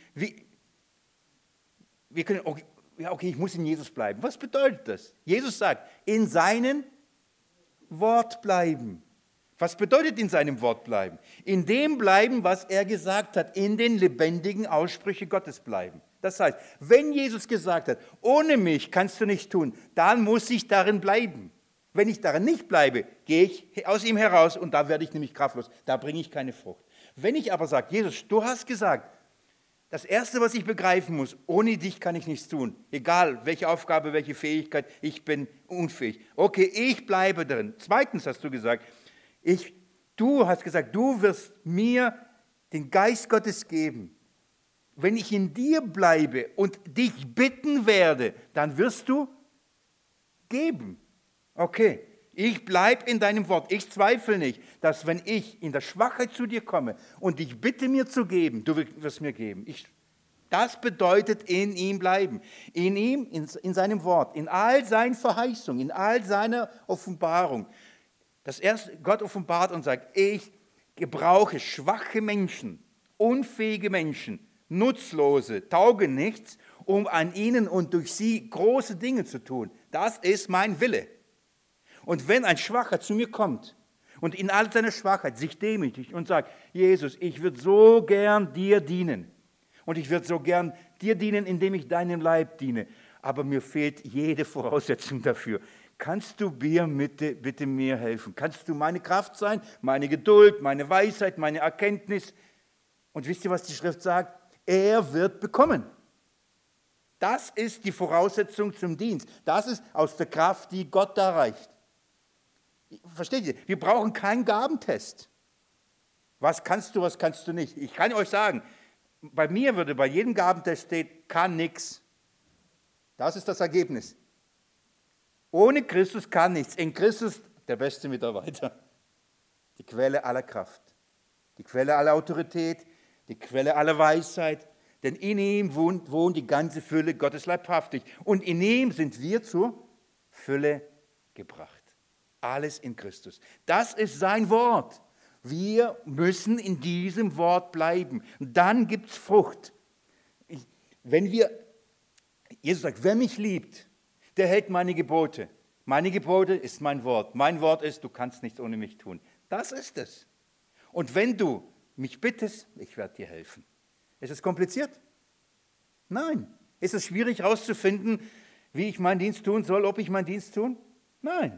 können, okay, ich muss in Jesus bleiben. Was bedeutet das? Jesus sagt, in seinem Wort bleiben. Was bedeutet in seinem Wort bleiben? In dem bleiben, was er gesagt hat, in den lebendigen Aussprüchen Gottes bleiben. Das heißt, wenn Jesus gesagt hat, ohne mich kannst du nicht tun, dann muss ich darin bleiben. Wenn ich darin nicht bleibe, gehe ich aus ihm heraus und da werde ich nämlich kraftlos. Da bringe ich keine Frucht. Wenn ich aber sage, Jesus, du hast gesagt, das Erste, was ich begreifen muss, ohne dich kann ich nichts tun. Egal, welche Aufgabe, welche Fähigkeit, ich bin unfähig. Okay, ich bleibe drin. Zweitens hast du gesagt, du hast gesagt, du wirst mir den Geist Gottes geben. Wenn ich in dir bleibe und dich bitten werde, dann wirst du geben. Okay, ich bleibe in deinem Wort. Ich zweifle nicht, dass wenn ich in der Schwachheit zu dir komme und dich bitte, mir zu geben, du wirst mir geben. Das bedeutet in ihm bleiben. In ihm, in seinem Wort, in all seinen Verheißungen, in all seiner Offenbarung. Das erste, Gott offenbart und sagt, ich gebrauche schwache Menschen, unfähige Menschen, nutzlose, taugen nichts, um an ihnen und durch sie große Dinge zu tun. Das ist mein Wille. Und wenn ein Schwacher zu mir kommt und in all seiner Schwachheit sich demütigt und sagt, Jesus, ich würde so gern dir dienen und ich würde so gern dir dienen, indem ich deinem Leib diene, aber mir fehlt jede Voraussetzung dafür. Kannst du mir bitte mir helfen? Kannst du meine Kraft sein, meine Geduld, meine Weisheit, meine Erkenntnis? Und wisst ihr, was die Schrift sagt? Er wird bekommen. Das ist die Voraussetzung zum Dienst. Das ist aus der Kraft, die Gott da reicht. Versteht ihr? Wir brauchen keinen Gabentest. Was kannst du, was kannst du nicht? Ich kann euch sagen, bei mir würde bei jedem Gabentest steht, kann nichts. Das ist das Ergebnis. Ohne Christus kann nichts. In Christus der beste Mitarbeiter. Die Quelle aller Kraft. Die Quelle aller Autorität. Die Quelle aller Weisheit. Denn in ihm wohnt die ganze Fülle Gottes leibhaftig. Und in ihm sind wir zur Fülle gebracht. Alles in Christus. Das ist sein Wort. Wir müssen in diesem Wort bleiben. Dann gibt es Frucht. Jesus sagt, wer mich liebt, der hält meine Gebote. Meine Gebote ist mein Wort. Mein Wort ist, du kannst nichts ohne mich tun. Das ist es. Und wenn du mich bittest, ich werde dir helfen. Ist es kompliziert? Nein. Ist es schwierig herauszufinden, wie ich meinen Dienst tun soll, ob ich meinen Dienst tun? Nein.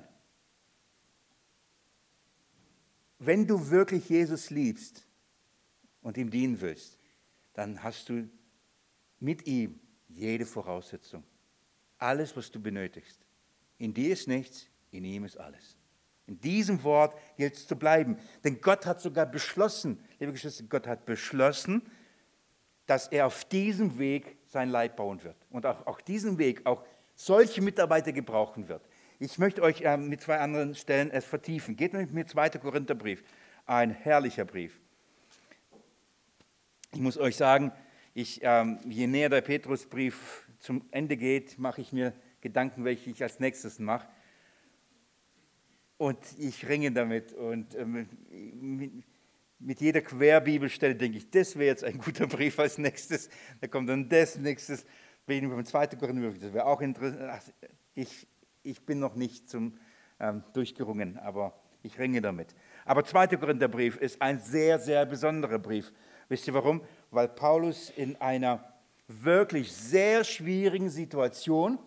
Wenn du wirklich Jesus liebst und ihm dienen willst, dann hast du mit ihm jede Voraussetzung. Alles, was du benötigst. In dir ist nichts, in ihm ist alles. In diesem Wort gilt es zu bleiben. Denn Gott hat sogar beschlossen, liebe Geschwister, Gott hat beschlossen, dass er auf diesem Weg sein Leib bauen wird. Und auf diesem Weg auch solche Mitarbeiter gebrauchen wird. Ich möchte euch mit 2 anderen Stellen es vertiefen. Geht mit mir 2. Korintherbrief, ein herrlicher Brief. Ich muss euch sagen, je näher der Petrusbrief zum Ende geht, mache ich mir Gedanken, welche ich als nächstes mache. Und ich ringe damit. Und mit jeder Querbibelstelle denke ich, das wäre jetzt ein guter Brief als nächstes. Da kommt dann das nächstes. Reden wir vom 2. Korintherbrief, das wäre auch interessant. Ich bin noch nicht durchgerungen, aber ich ringe damit. Aber 2. Korintherbrief ist ein sehr, sehr besonderer Brief. Wisst ihr warum? Weil Paulus in einer wirklich sehr schwierigen Situation,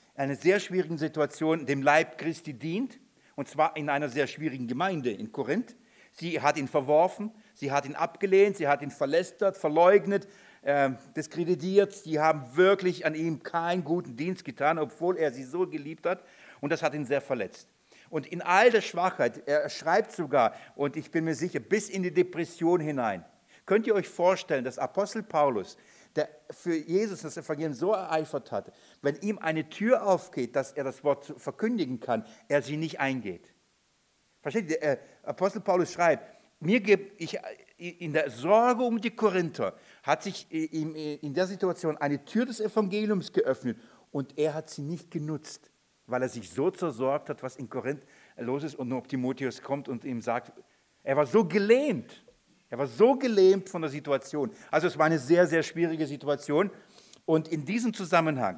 dem Leib Christi dient, und zwar in einer sehr schwierigen Gemeinde in Korinth. Sie hat ihn verworfen, sie hat ihn abgelehnt, sie hat ihn verlästert, verleugnet, diskreditiert. Sie haben wirklich an ihm keinen guten Dienst getan, obwohl er sie so geliebt hat. Und das hat ihn sehr verletzt. Und in all der Schwachheit, er schreibt sogar, und ich bin mir sicher, bis in die Depression hinein. Könnt ihr euch vorstellen, dass Apostel Paulus, der für Jesus das Evangelium so ereifert hatte, wenn ihm eine Tür aufgeht, dass er das Wort verkündigen kann, er sie nicht eingeht. Versteht ihr? Apostel Paulus schreibt, in der Sorge um die Korinther hat sich ihm in der Situation eine Tür des Evangeliums geöffnet und er hat sie nicht genutzt, weil er sich so zersorgt hat, was in Korinth los ist und ob Timotheus kommt und ihm sagt, er war so gelähmt. Er war so gelähmt von der Situation. Also es war eine sehr, sehr schwierige Situation. Und in diesem Zusammenhang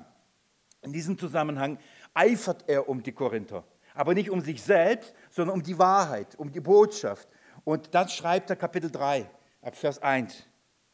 eifert er um die Korinther. Aber nicht um sich selbst, sondern um die Wahrheit, um die Botschaft. Und dann schreibt er Kapitel 3, ab Vers 1.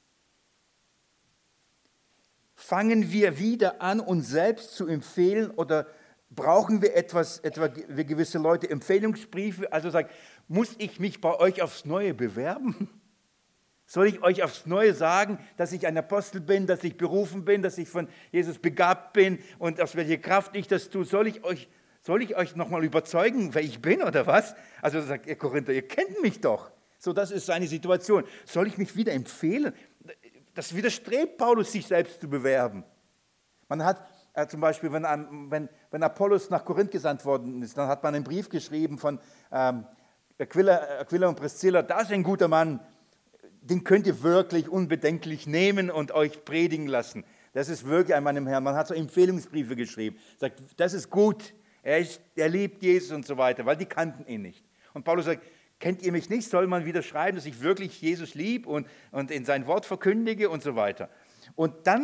Fangen wir wieder an, uns selbst zu empfehlen oder brauchen wir etwa wie gewisse Leute Empfehlungsbriefe? Also sagt, muss ich mich bei euch aufs Neue bewerben? Soll ich euch aufs Neue sagen, dass ich ein Apostel bin, dass ich berufen bin, dass ich von Jesus begabt bin und aus welcher Kraft ich das tue? Soll ich euch nochmal überzeugen, wer ich bin oder was? Also sagt ihr Korinther, ihr kennt mich doch. So, das ist seine Situation. Soll ich mich wieder empfehlen? Das widerstrebt Paulus, sich selbst zu bewerben. Man hat zum Beispiel, wenn Apollos nach Korinth gesandt worden ist, dann hat man einen Brief geschrieben von Aquila und Priscilla, da ist ein guter Mann, den könnt ihr wirklich unbedenklich nehmen und euch predigen lassen. Das ist wirklich ein Mann im Herrn. Man hat so Empfehlungsbriefe geschrieben, sagt, das ist gut, er liebt Jesus und so weiter, weil die kannten ihn nicht. Und Paulus sagt, kennt ihr mich nicht, soll man wieder schreiben, dass ich wirklich Jesus liebe und in sein Wort verkündige und so weiter. Und dann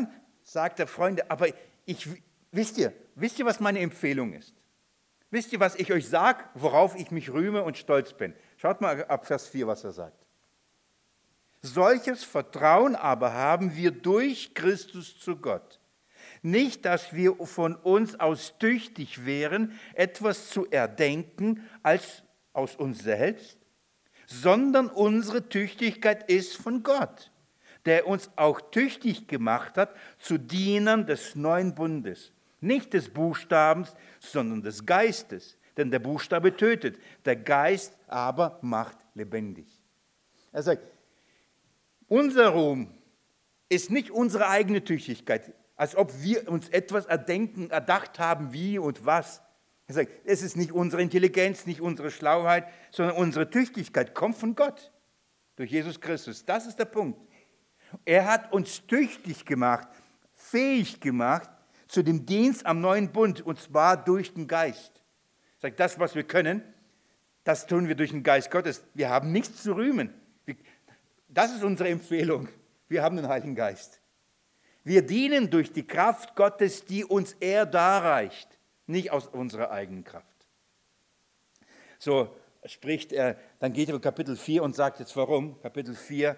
sagt er, Freunde, aber wisst ihr, was meine Empfehlung ist? Wisst ihr, was ich euch sage, worauf ich mich rühme und stolz bin? Schaut mal ab Vers 4, was er sagt. Solches Vertrauen aber haben wir durch Christus zu Gott. Nicht, dass wir von uns aus tüchtig wären, etwas zu erdenken als aus uns selbst, sondern unsere Tüchtigkeit ist von Gott, der uns auch tüchtig gemacht hat zu Dienern des neuen Bundes. Nicht des Buchstabens, sondern des Geistes. Denn der Buchstabe tötet, der Geist aber macht lebendig. Er sagt, unser Ruhm ist nicht unsere eigene Tüchtigkeit, als ob wir uns etwas erdacht haben, wie und was. Er sagt, es ist nicht unsere Intelligenz, nicht unsere Schlauheit, sondern unsere Tüchtigkeit kommt von Gott, durch Jesus Christus. Das ist der Punkt. Er hat uns tüchtig gemacht, fähig gemacht zu dem Dienst am neuen Bund, und zwar durch den Geist. Er sagt, das, was wir können, das tun wir durch den Geist Gottes. Wir haben nichts zu rühmen. Das ist unsere Empfehlung. Wir haben den Heiligen Geist. Wir dienen durch die Kraft Gottes, die uns er darreicht, nicht aus unserer eigenen Kraft. So spricht er, dann geht er in Kapitel 4 und sagt jetzt warum. Kapitel 4,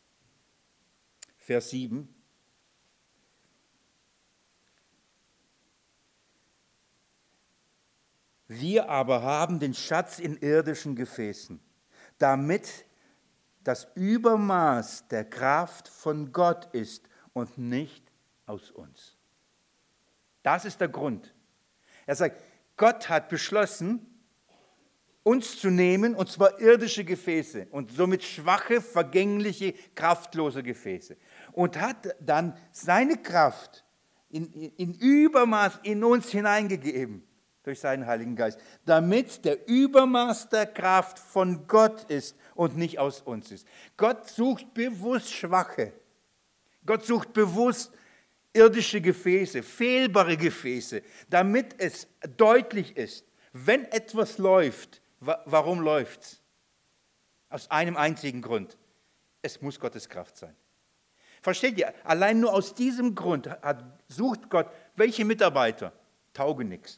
Vers 7. Wir aber haben den Schatz in irdischen Gefäßen, damit das Übermaß der Kraft von Gott ist und nicht aus uns. Das ist der Grund. Er sagt, Gott hat beschlossen, uns zu nehmen, und zwar irdische Gefäße und somit schwache, vergängliche, kraftlose Gefäße. Und hat dann seine Kraft in Übermaß in uns hineingegeben, durch seinen Heiligen Geist, damit der Übermaß der Kraft von Gott ist und nicht aus uns ist. Gott sucht bewusst Schwache. Gott sucht bewusst irdische Gefäße, fehlbare Gefäße, damit es deutlich ist, wenn etwas läuft, warum läuft es? Aus einem einzigen Grund. Es muss Gottes Kraft sein. Versteht ihr? Allein nur aus diesem Grund sucht Gott, welche Mitarbeiter taugen nichts.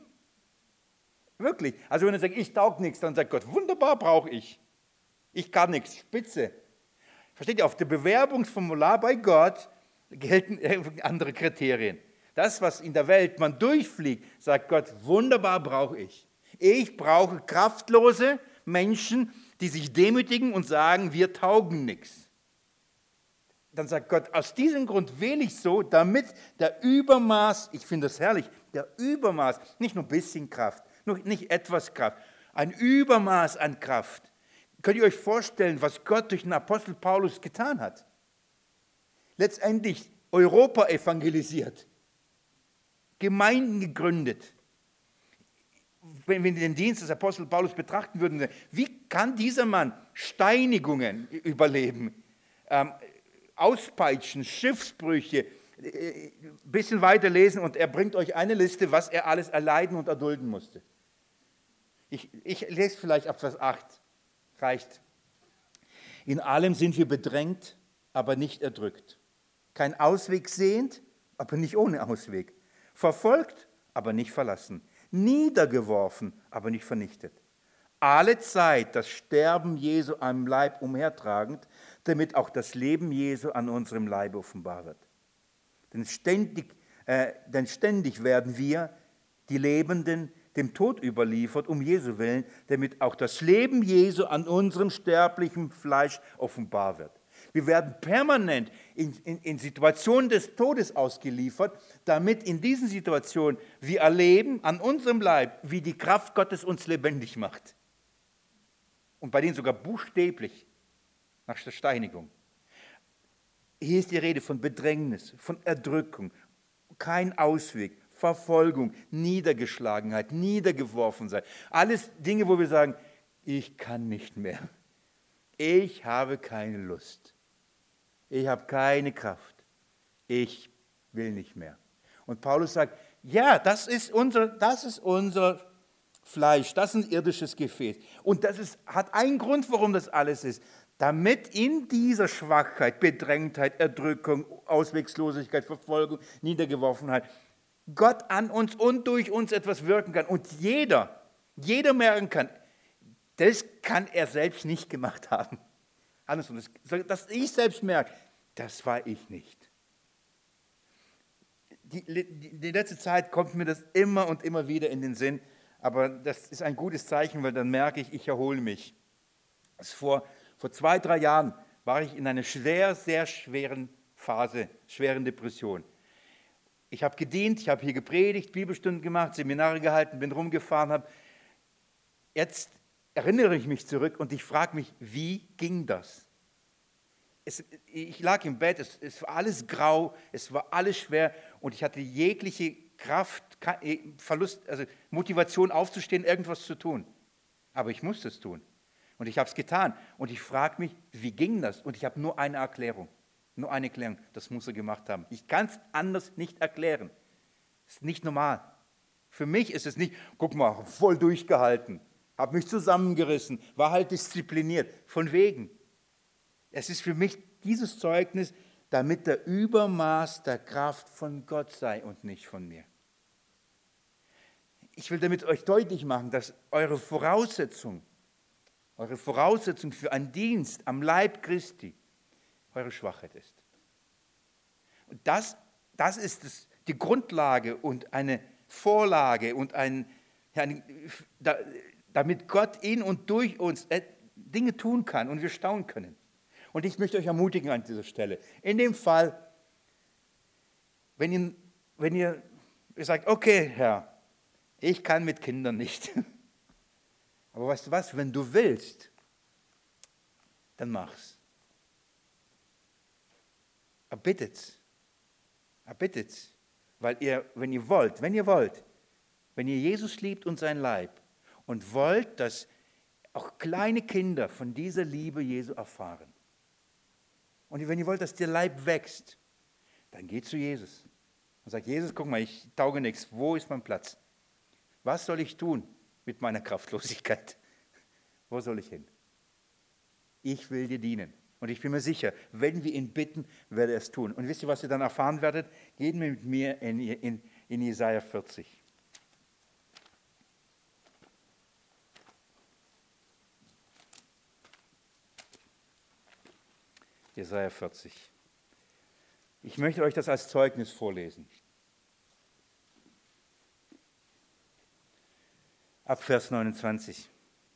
Wirklich. Also wenn er sagt, ich tauge nichts, dann sagt Gott, wunderbar, brauche ich. Ich kann nichts, spitze. Versteht ihr? Auf dem Bewerbungsformular bei Gott gelten andere Kriterien. Das, was in der Welt man durchfliegt, sagt Gott, wunderbar, brauche ich. Ich brauche kraftlose Menschen, die sich demütigen und sagen, wir taugen nichts. Dann sagt Gott, aus diesem Grund wähle ich so, damit der Übermaß, ich finde das herrlich, der Übermaß, nicht nur ein bisschen Kraft, nicht etwas Kraft, ein Übermaß an Kraft. Könnt ihr euch vorstellen, was Gott durch den Apostel Paulus getan hat? Letztendlich Europa evangelisiert, Gemeinden gegründet. Wenn wir den Dienst des Apostel Paulus betrachten würden, wie kann dieser Mann Steinigungen überleben, Auspeitschen, Schiffsbrüche, ein bisschen weiter lesen und er bringt euch eine Liste, was er alles erleiden und erdulden musste. Ich lese vielleicht ab Vers 8, reicht. In allem sind wir bedrängt, aber nicht erdrückt. Kein Ausweg sehend, aber nicht ohne Ausweg. Verfolgt, aber nicht verlassen. Niedergeworfen, aber nicht vernichtet. Alle Zeit das Sterben Jesu am Leib umhertragend, damit auch das Leben Jesu an unserem Leib offenbar wird. Denn ständig werden wir, die Lebenden, dem Tod überliefert, um Jesu willen, damit auch das Leben Jesu an unserem sterblichen Fleisch offenbar wird. Wir werden permanent in Situationen des Todes ausgeliefert, damit in diesen Situationen wir erleben an unserem Leib, wie die Kraft Gottes uns lebendig macht. Und bei denen sogar buchstäblich nach der Steinigung. Hier ist die Rede von Bedrängnis, von Erdrückung, kein Ausweg, Verfolgung, Niedergeschlagenheit, niedergeworfen sein. Alles Dinge, wo wir sagen, ich kann nicht mehr. Ich habe keine Lust. Ich habe keine Kraft. Ich will nicht mehr. Und Paulus sagt, ja, das ist unser Fleisch, das ist ein irdisches Gefäß. Und hat einen Grund, warum das alles ist. damit in dieser Schwachheit, Bedrängtheit, Erdrückung, Auswegslosigkeit, Verfolgung, Niedergeworfenheit, Gott an uns und durch uns etwas wirken kann. Und jeder merken kann, das kann er selbst nicht gemacht haben. Andersrum, dass ich selbst merke, das war ich nicht. Die letzte Zeit kommt mir das immer und immer wieder in den Sinn, aber das ist ein gutes Zeichen, weil dann merke ich erhole mich. Vor 2-3 Jahren war ich in einer sehr schweren Phase, schweren Depression. Ich habe gedient, ich habe hier gepredigt, Bibelstunden gemacht, Seminare gehalten, bin rumgefahren. Jetzt erinnere ich mich zurück und ich frage mich, wie ging das? Ich lag im Bett, es war alles grau, es war alles schwer und ich hatte jegliche Kraft, Verlust, also Motivation aufzustehen, irgendwas zu tun. Aber ich musste es tun. Und ich habe es getan. Und ich frage mich, wie ging das? Und ich habe nur eine Erklärung. Nur eine Erklärung. Das muss er gemacht haben. Ich kann es anders nicht erklären. Das ist nicht normal. Für mich ist es nicht, guck mal, voll durchgehalten, habe mich zusammengerissen, war halt diszipliniert. Von wegen. Es ist für mich dieses Zeugnis, damit der Übermaß der Kraft von Gott sei und nicht von mir. Ich will damit euch deutlich machen, dass eure Voraussetzung für einen Dienst am Leib Christi eure Schwachheit ist. Und das ist die Grundlage und eine Vorlage und damit Gott in und durch uns Dinge tun kann und wir staunen können. Und ich möchte euch ermutigen an dieser Stelle. In dem Fall, wenn ihr sagt, okay, Herr, ich kann mit Kindern nicht. Aber weißt du was, wenn du willst, dann mach's. Erbittet's. Weil wenn ihr wollt, wenn ihr Jesus liebt und sein Leib und wollt, dass auch kleine Kinder von dieser Liebe Jesu erfahren. Und wenn ihr wollt, dass der Leib wächst, dann geht zu Jesus und sagt, Jesus, guck mal, ich tauge nichts, wo ist mein Platz? Was soll ich tun mit meiner Kraftlosigkeit? Wo soll ich hin? Ich will dir dienen. Und ich bin mir sicher, wenn wir ihn bitten, wird er es tun. Und wisst ihr, was ihr dann erfahren werdet? Geht mit mir in Jesaja 40. Jesaja 40. Ich möchte euch das als Zeugnis vorlesen. Ab Vers 29.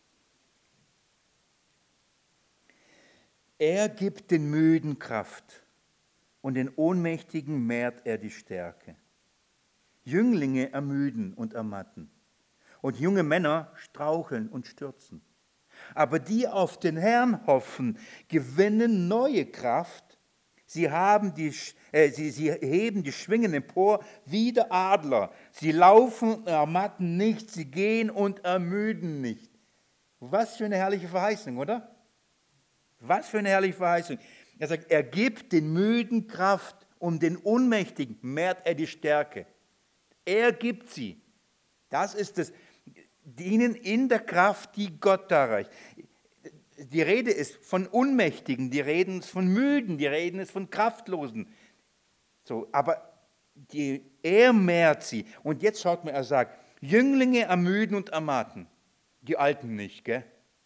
Er gibt den Müden Kraft und den Ohnmächtigen mehrt er die Stärke. Jünglinge ermüden und ermatten und junge Männer straucheln und stürzen. Aber die auf den Herrn hoffen, gewinnen neue Kraft. Sie heben die Schwingen empor wie der Adler. Sie laufen und ermatten nicht, sie gehen und ermüden nicht. Was für eine herrliche Verheißung, oder? Was für eine herrliche Verheißung. Er sagt, er gibt den Müden Kraft und den Ohnmächtigen mehrt er die Stärke. Er gibt sie. Das ist das. Dienen in der Kraft, die Gott darreicht. Die Rede ist von Unmächtigen, die Reden ist von Müden, die Reden ist von Kraftlosen. So, aber er mehrt sie. Und jetzt schaut mal, er sagt, Jünglinge ermüden und ermatten. Die Alten nicht, gell?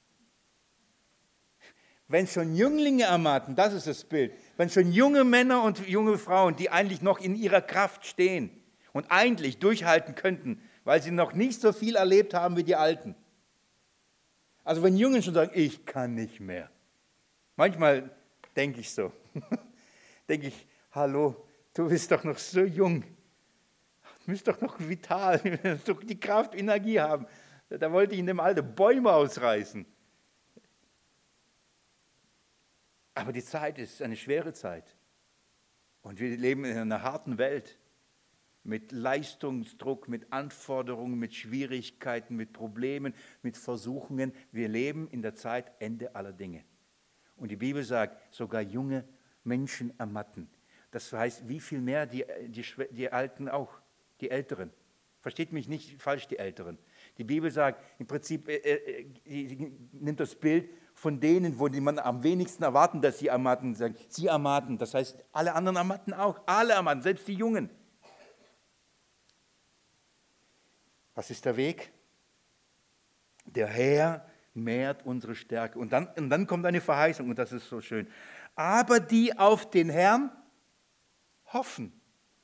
Wenn schon Jünglinge ermatten, das ist das Bild, wenn schon junge Männer und junge Frauen, die eigentlich noch in ihrer Kraft stehen und eigentlich durchhalten könnten, weil sie noch nicht so viel erlebt haben wie die Alten. Also wenn Jungen schon sagen, ich kann nicht mehr. Manchmal denke ich so, denke ich, hallo, du bist doch noch so jung, du bist doch noch vital, du musst doch die Kraft, Energie haben. Da wollte ich in dem Alter Bäume ausreißen. Aber die Zeit ist eine schwere Zeit. Und wir leben in einer harten Welt. Mit Leistungsdruck, mit Anforderungen, mit Schwierigkeiten, mit Problemen, mit Versuchungen. Wir leben in der Zeit Ende aller Dinge. Und die Bibel sagt, sogar junge Menschen ermatten. Das heißt, wie viel mehr die Alten auch, die Älteren. Versteht mich nicht falsch, die Älteren. Die Bibel sagt, im Prinzip nimmt das Bild von denen, wo man am wenigsten erwarten, dass sie ermatten, sagen, sie ermatten. Das heißt, alle anderen ermatten auch. Alle ermatten, selbst die Jungen. Was ist der Weg? Der Herr mehrt unsere Stärke. Und dann kommt eine Verheißung, und das ist so schön. Aber die auf den Herrn hoffen.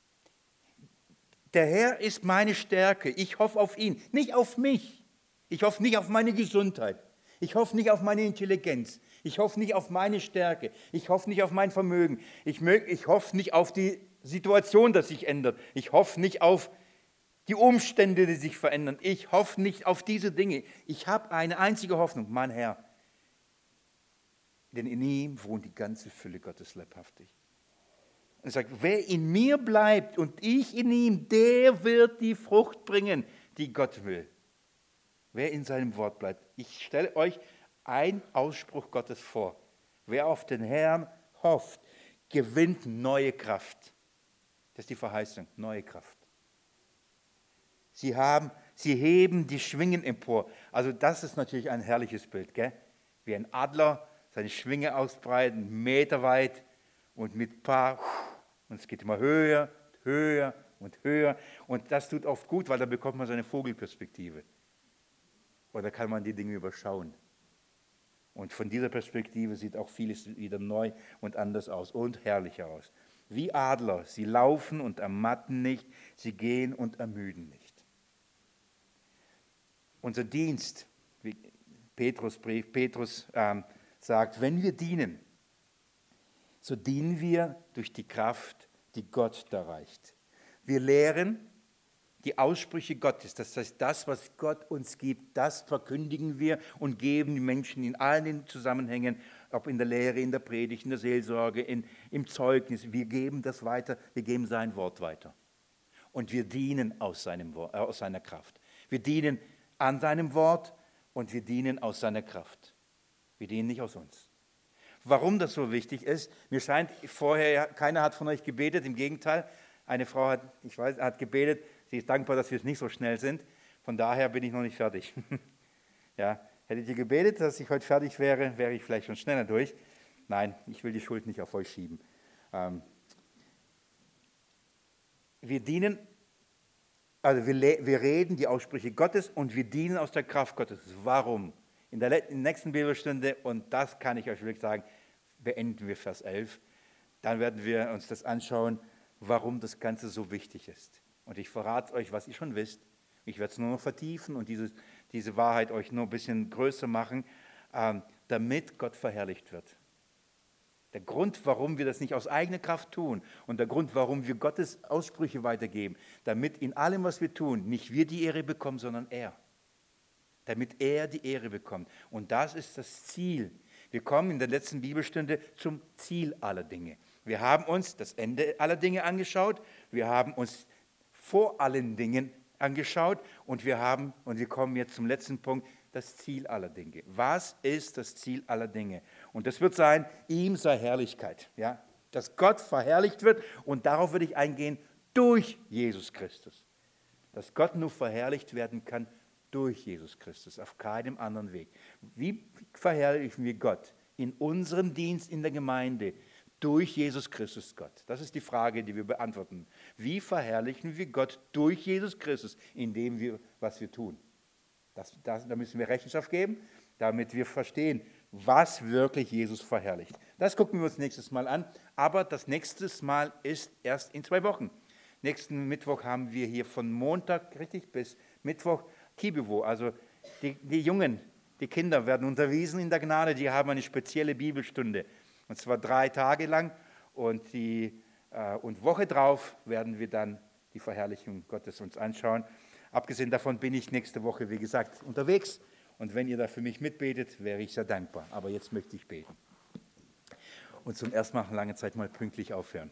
Der Herr ist meine Stärke. Ich hoffe auf ihn, nicht auf mich. Ich hoffe nicht auf meine Gesundheit. Ich hoffe nicht auf meine Intelligenz. Ich hoffe nicht auf meine Stärke. Ich hoffe nicht auf mein Vermögen. Ich hoffe nicht auf die Situation, die sich ändert. Ich hoffe nicht auf die Umstände, die sich verändern. Ich hoffe nicht auf diese Dinge. Ich habe eine einzige Hoffnung, mein Herr. Denn in ihm wohnt die ganze Fülle Gottes leibhaftig. Und er sagt, wer in mir bleibt und ich in ihm, der wird die Frucht bringen, die Gott will. Wer in seinem Wort bleibt. Ich stelle euch einen Ausspruch Gottes vor. Wer auf den Herrn hofft, gewinnt neue Kraft. Das ist die Verheißung, neue Kraft. Sie heben die Schwingen empor. Also das ist natürlich ein herrliches Bild, gell? Wie ein Adler seine Schwinge ausbreiten, meterweit und mit paar, und es geht immer höher, höher und höher. Und das tut oft gut, weil da bekommt man so eine Vogelperspektive. Oder kann man die Dinge überschauen. Und von dieser Perspektive sieht auch vieles wieder neu und anders aus und herrlicher aus. Wie Adler, sie laufen und ermatten nicht, sie gehen und ermüden nicht. Unser Dienst, wie Petrus sagt, wenn wir dienen, so dienen wir durch die Kraft, die Gott da reicht. Wir lehren die Aussprüche Gottes, das heißt, das, was Gott uns gibt, das verkündigen wir und geben die Menschen in allen den Zusammenhängen, ob in der Lehre, in der Predigt, in der Seelsorge, im Zeugnis. Wir geben das weiter, wir geben sein Wort weiter. Und wir dienen aus seiner Kraft. Wir dienen an seinem Wort und wir dienen aus seiner Kraft. Wir dienen nicht aus uns. Warum das so wichtig ist, mir scheint vorher, keiner hat von euch gebetet, im Gegenteil, eine Frau hat gebetet, sie ist dankbar, dass wir nicht so schnell sind, von daher bin ich noch nicht fertig. Ja, hättet ihr gebetet, dass ich heute fertig wäre, wäre ich vielleicht schon schneller durch. Nein, ich will die Schuld nicht auf euch schieben. Wir dienen, also wir reden die Aussprüche Gottes und wir dienen aus der Kraft Gottes. Warum? In der nächsten Bibelstunde, und das kann ich euch wirklich sagen, beenden wir Vers 11. Dann werden wir uns das anschauen, warum das Ganze so wichtig ist. Und ich verrate euch, was ihr schon wisst. Ich werde es nur noch vertiefen und diese Wahrheit euch nur ein bisschen größer machen, damit Gott verherrlicht wird. Der Grund, warum wir das nicht aus eigener Kraft tun und der Grund, warum wir Gottes Aussprüche weitergeben, damit in allem, was wir tun, nicht wir die Ehre bekommen, sondern er. Damit er die Ehre bekommt. Und das ist das Ziel. Wir kommen in der letzten Bibelstunde zum Ziel aller Dinge. Wir haben uns das Ende aller Dinge angeschaut, wir haben uns vor allen Dingen angeschaut und wir kommen jetzt zum letzten Punkt, das Ziel aller Dinge. Was ist das Ziel aller Dinge? Und das wird sein, ihm sei Herrlichkeit. Ja? Dass Gott verherrlicht wird und darauf würde ich eingehen, durch Jesus Christus. Dass Gott nur verherrlicht werden kann durch Jesus Christus, auf keinem anderen Weg. Wie verherrlichen wir Gott? In unserem Dienst in der Gemeinde, durch Jesus Christus Gott. Das ist die Frage, die wir beantworten. Wie verherrlichen wir Gott durch Jesus Christus, indem wir, was wir tun? Da müssen wir Rechenschaft geben, damit wir verstehen, was wirklich Jesus verherrlicht. Das gucken wir uns nächstes Mal an, aber das nächste Mal ist erst in 2 Wochen. Nächsten Mittwoch haben wir hier von Montag, richtig, bis Mittwoch Kibiwo, also die Jungen, die Kinder werden unterwiesen in der Gnade, die haben eine spezielle Bibelstunde. Und zwar 3 Tage lang und Woche drauf werden wir dann die Verherrlichung Gottes uns anschauen. Abgesehen davon bin ich nächste Woche, wie gesagt, unterwegs. Und wenn ihr da für mich mitbetet, wäre ich sehr dankbar. Aber jetzt möchte ich beten. Und zum ersten Mal lange Zeit mal pünktlich aufhören.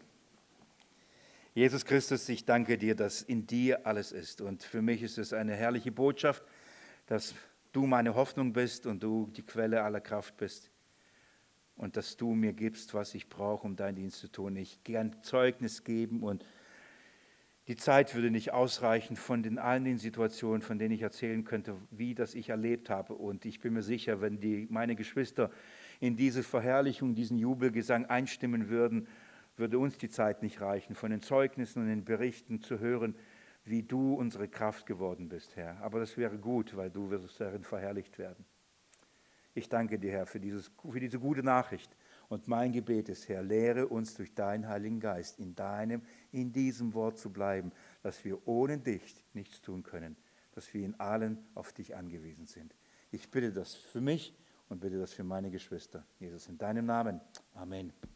Jesus Christus, ich danke dir, dass in dir alles ist. Und für mich ist es eine herrliche Botschaft, dass du meine Hoffnung bist und du die Quelle aller Kraft bist. Und dass du mir gibst, was ich brauche, um deinen Dienst zu tun. Ich kann Zeugnis geben und Die Zeit würde nicht ausreichen von all den Situationen, von denen ich erzählen könnte, wie das ich erlebt habe. Und ich bin mir sicher, wenn meine Geschwister in diese Verherrlichung, diesen Jubelgesang einstimmen würden, würde uns die Zeit nicht reichen, von den Zeugnissen und den Berichten zu hören, wie du unsere Kraft geworden bist, Herr. Aber das wäre gut, weil du wirst darin verherrlicht werden. Ich danke dir, Herr, für diese gute Nachricht. Und mein Gebet ist, Herr, lehre uns durch deinen Heiligen Geist in diesem Wort zu bleiben, dass wir ohne dich nichts tun können, dass wir in allen auf dich angewiesen sind. Ich bitte das für mich und bitte das für meine Geschwister. Jesus, in deinem Namen. Amen.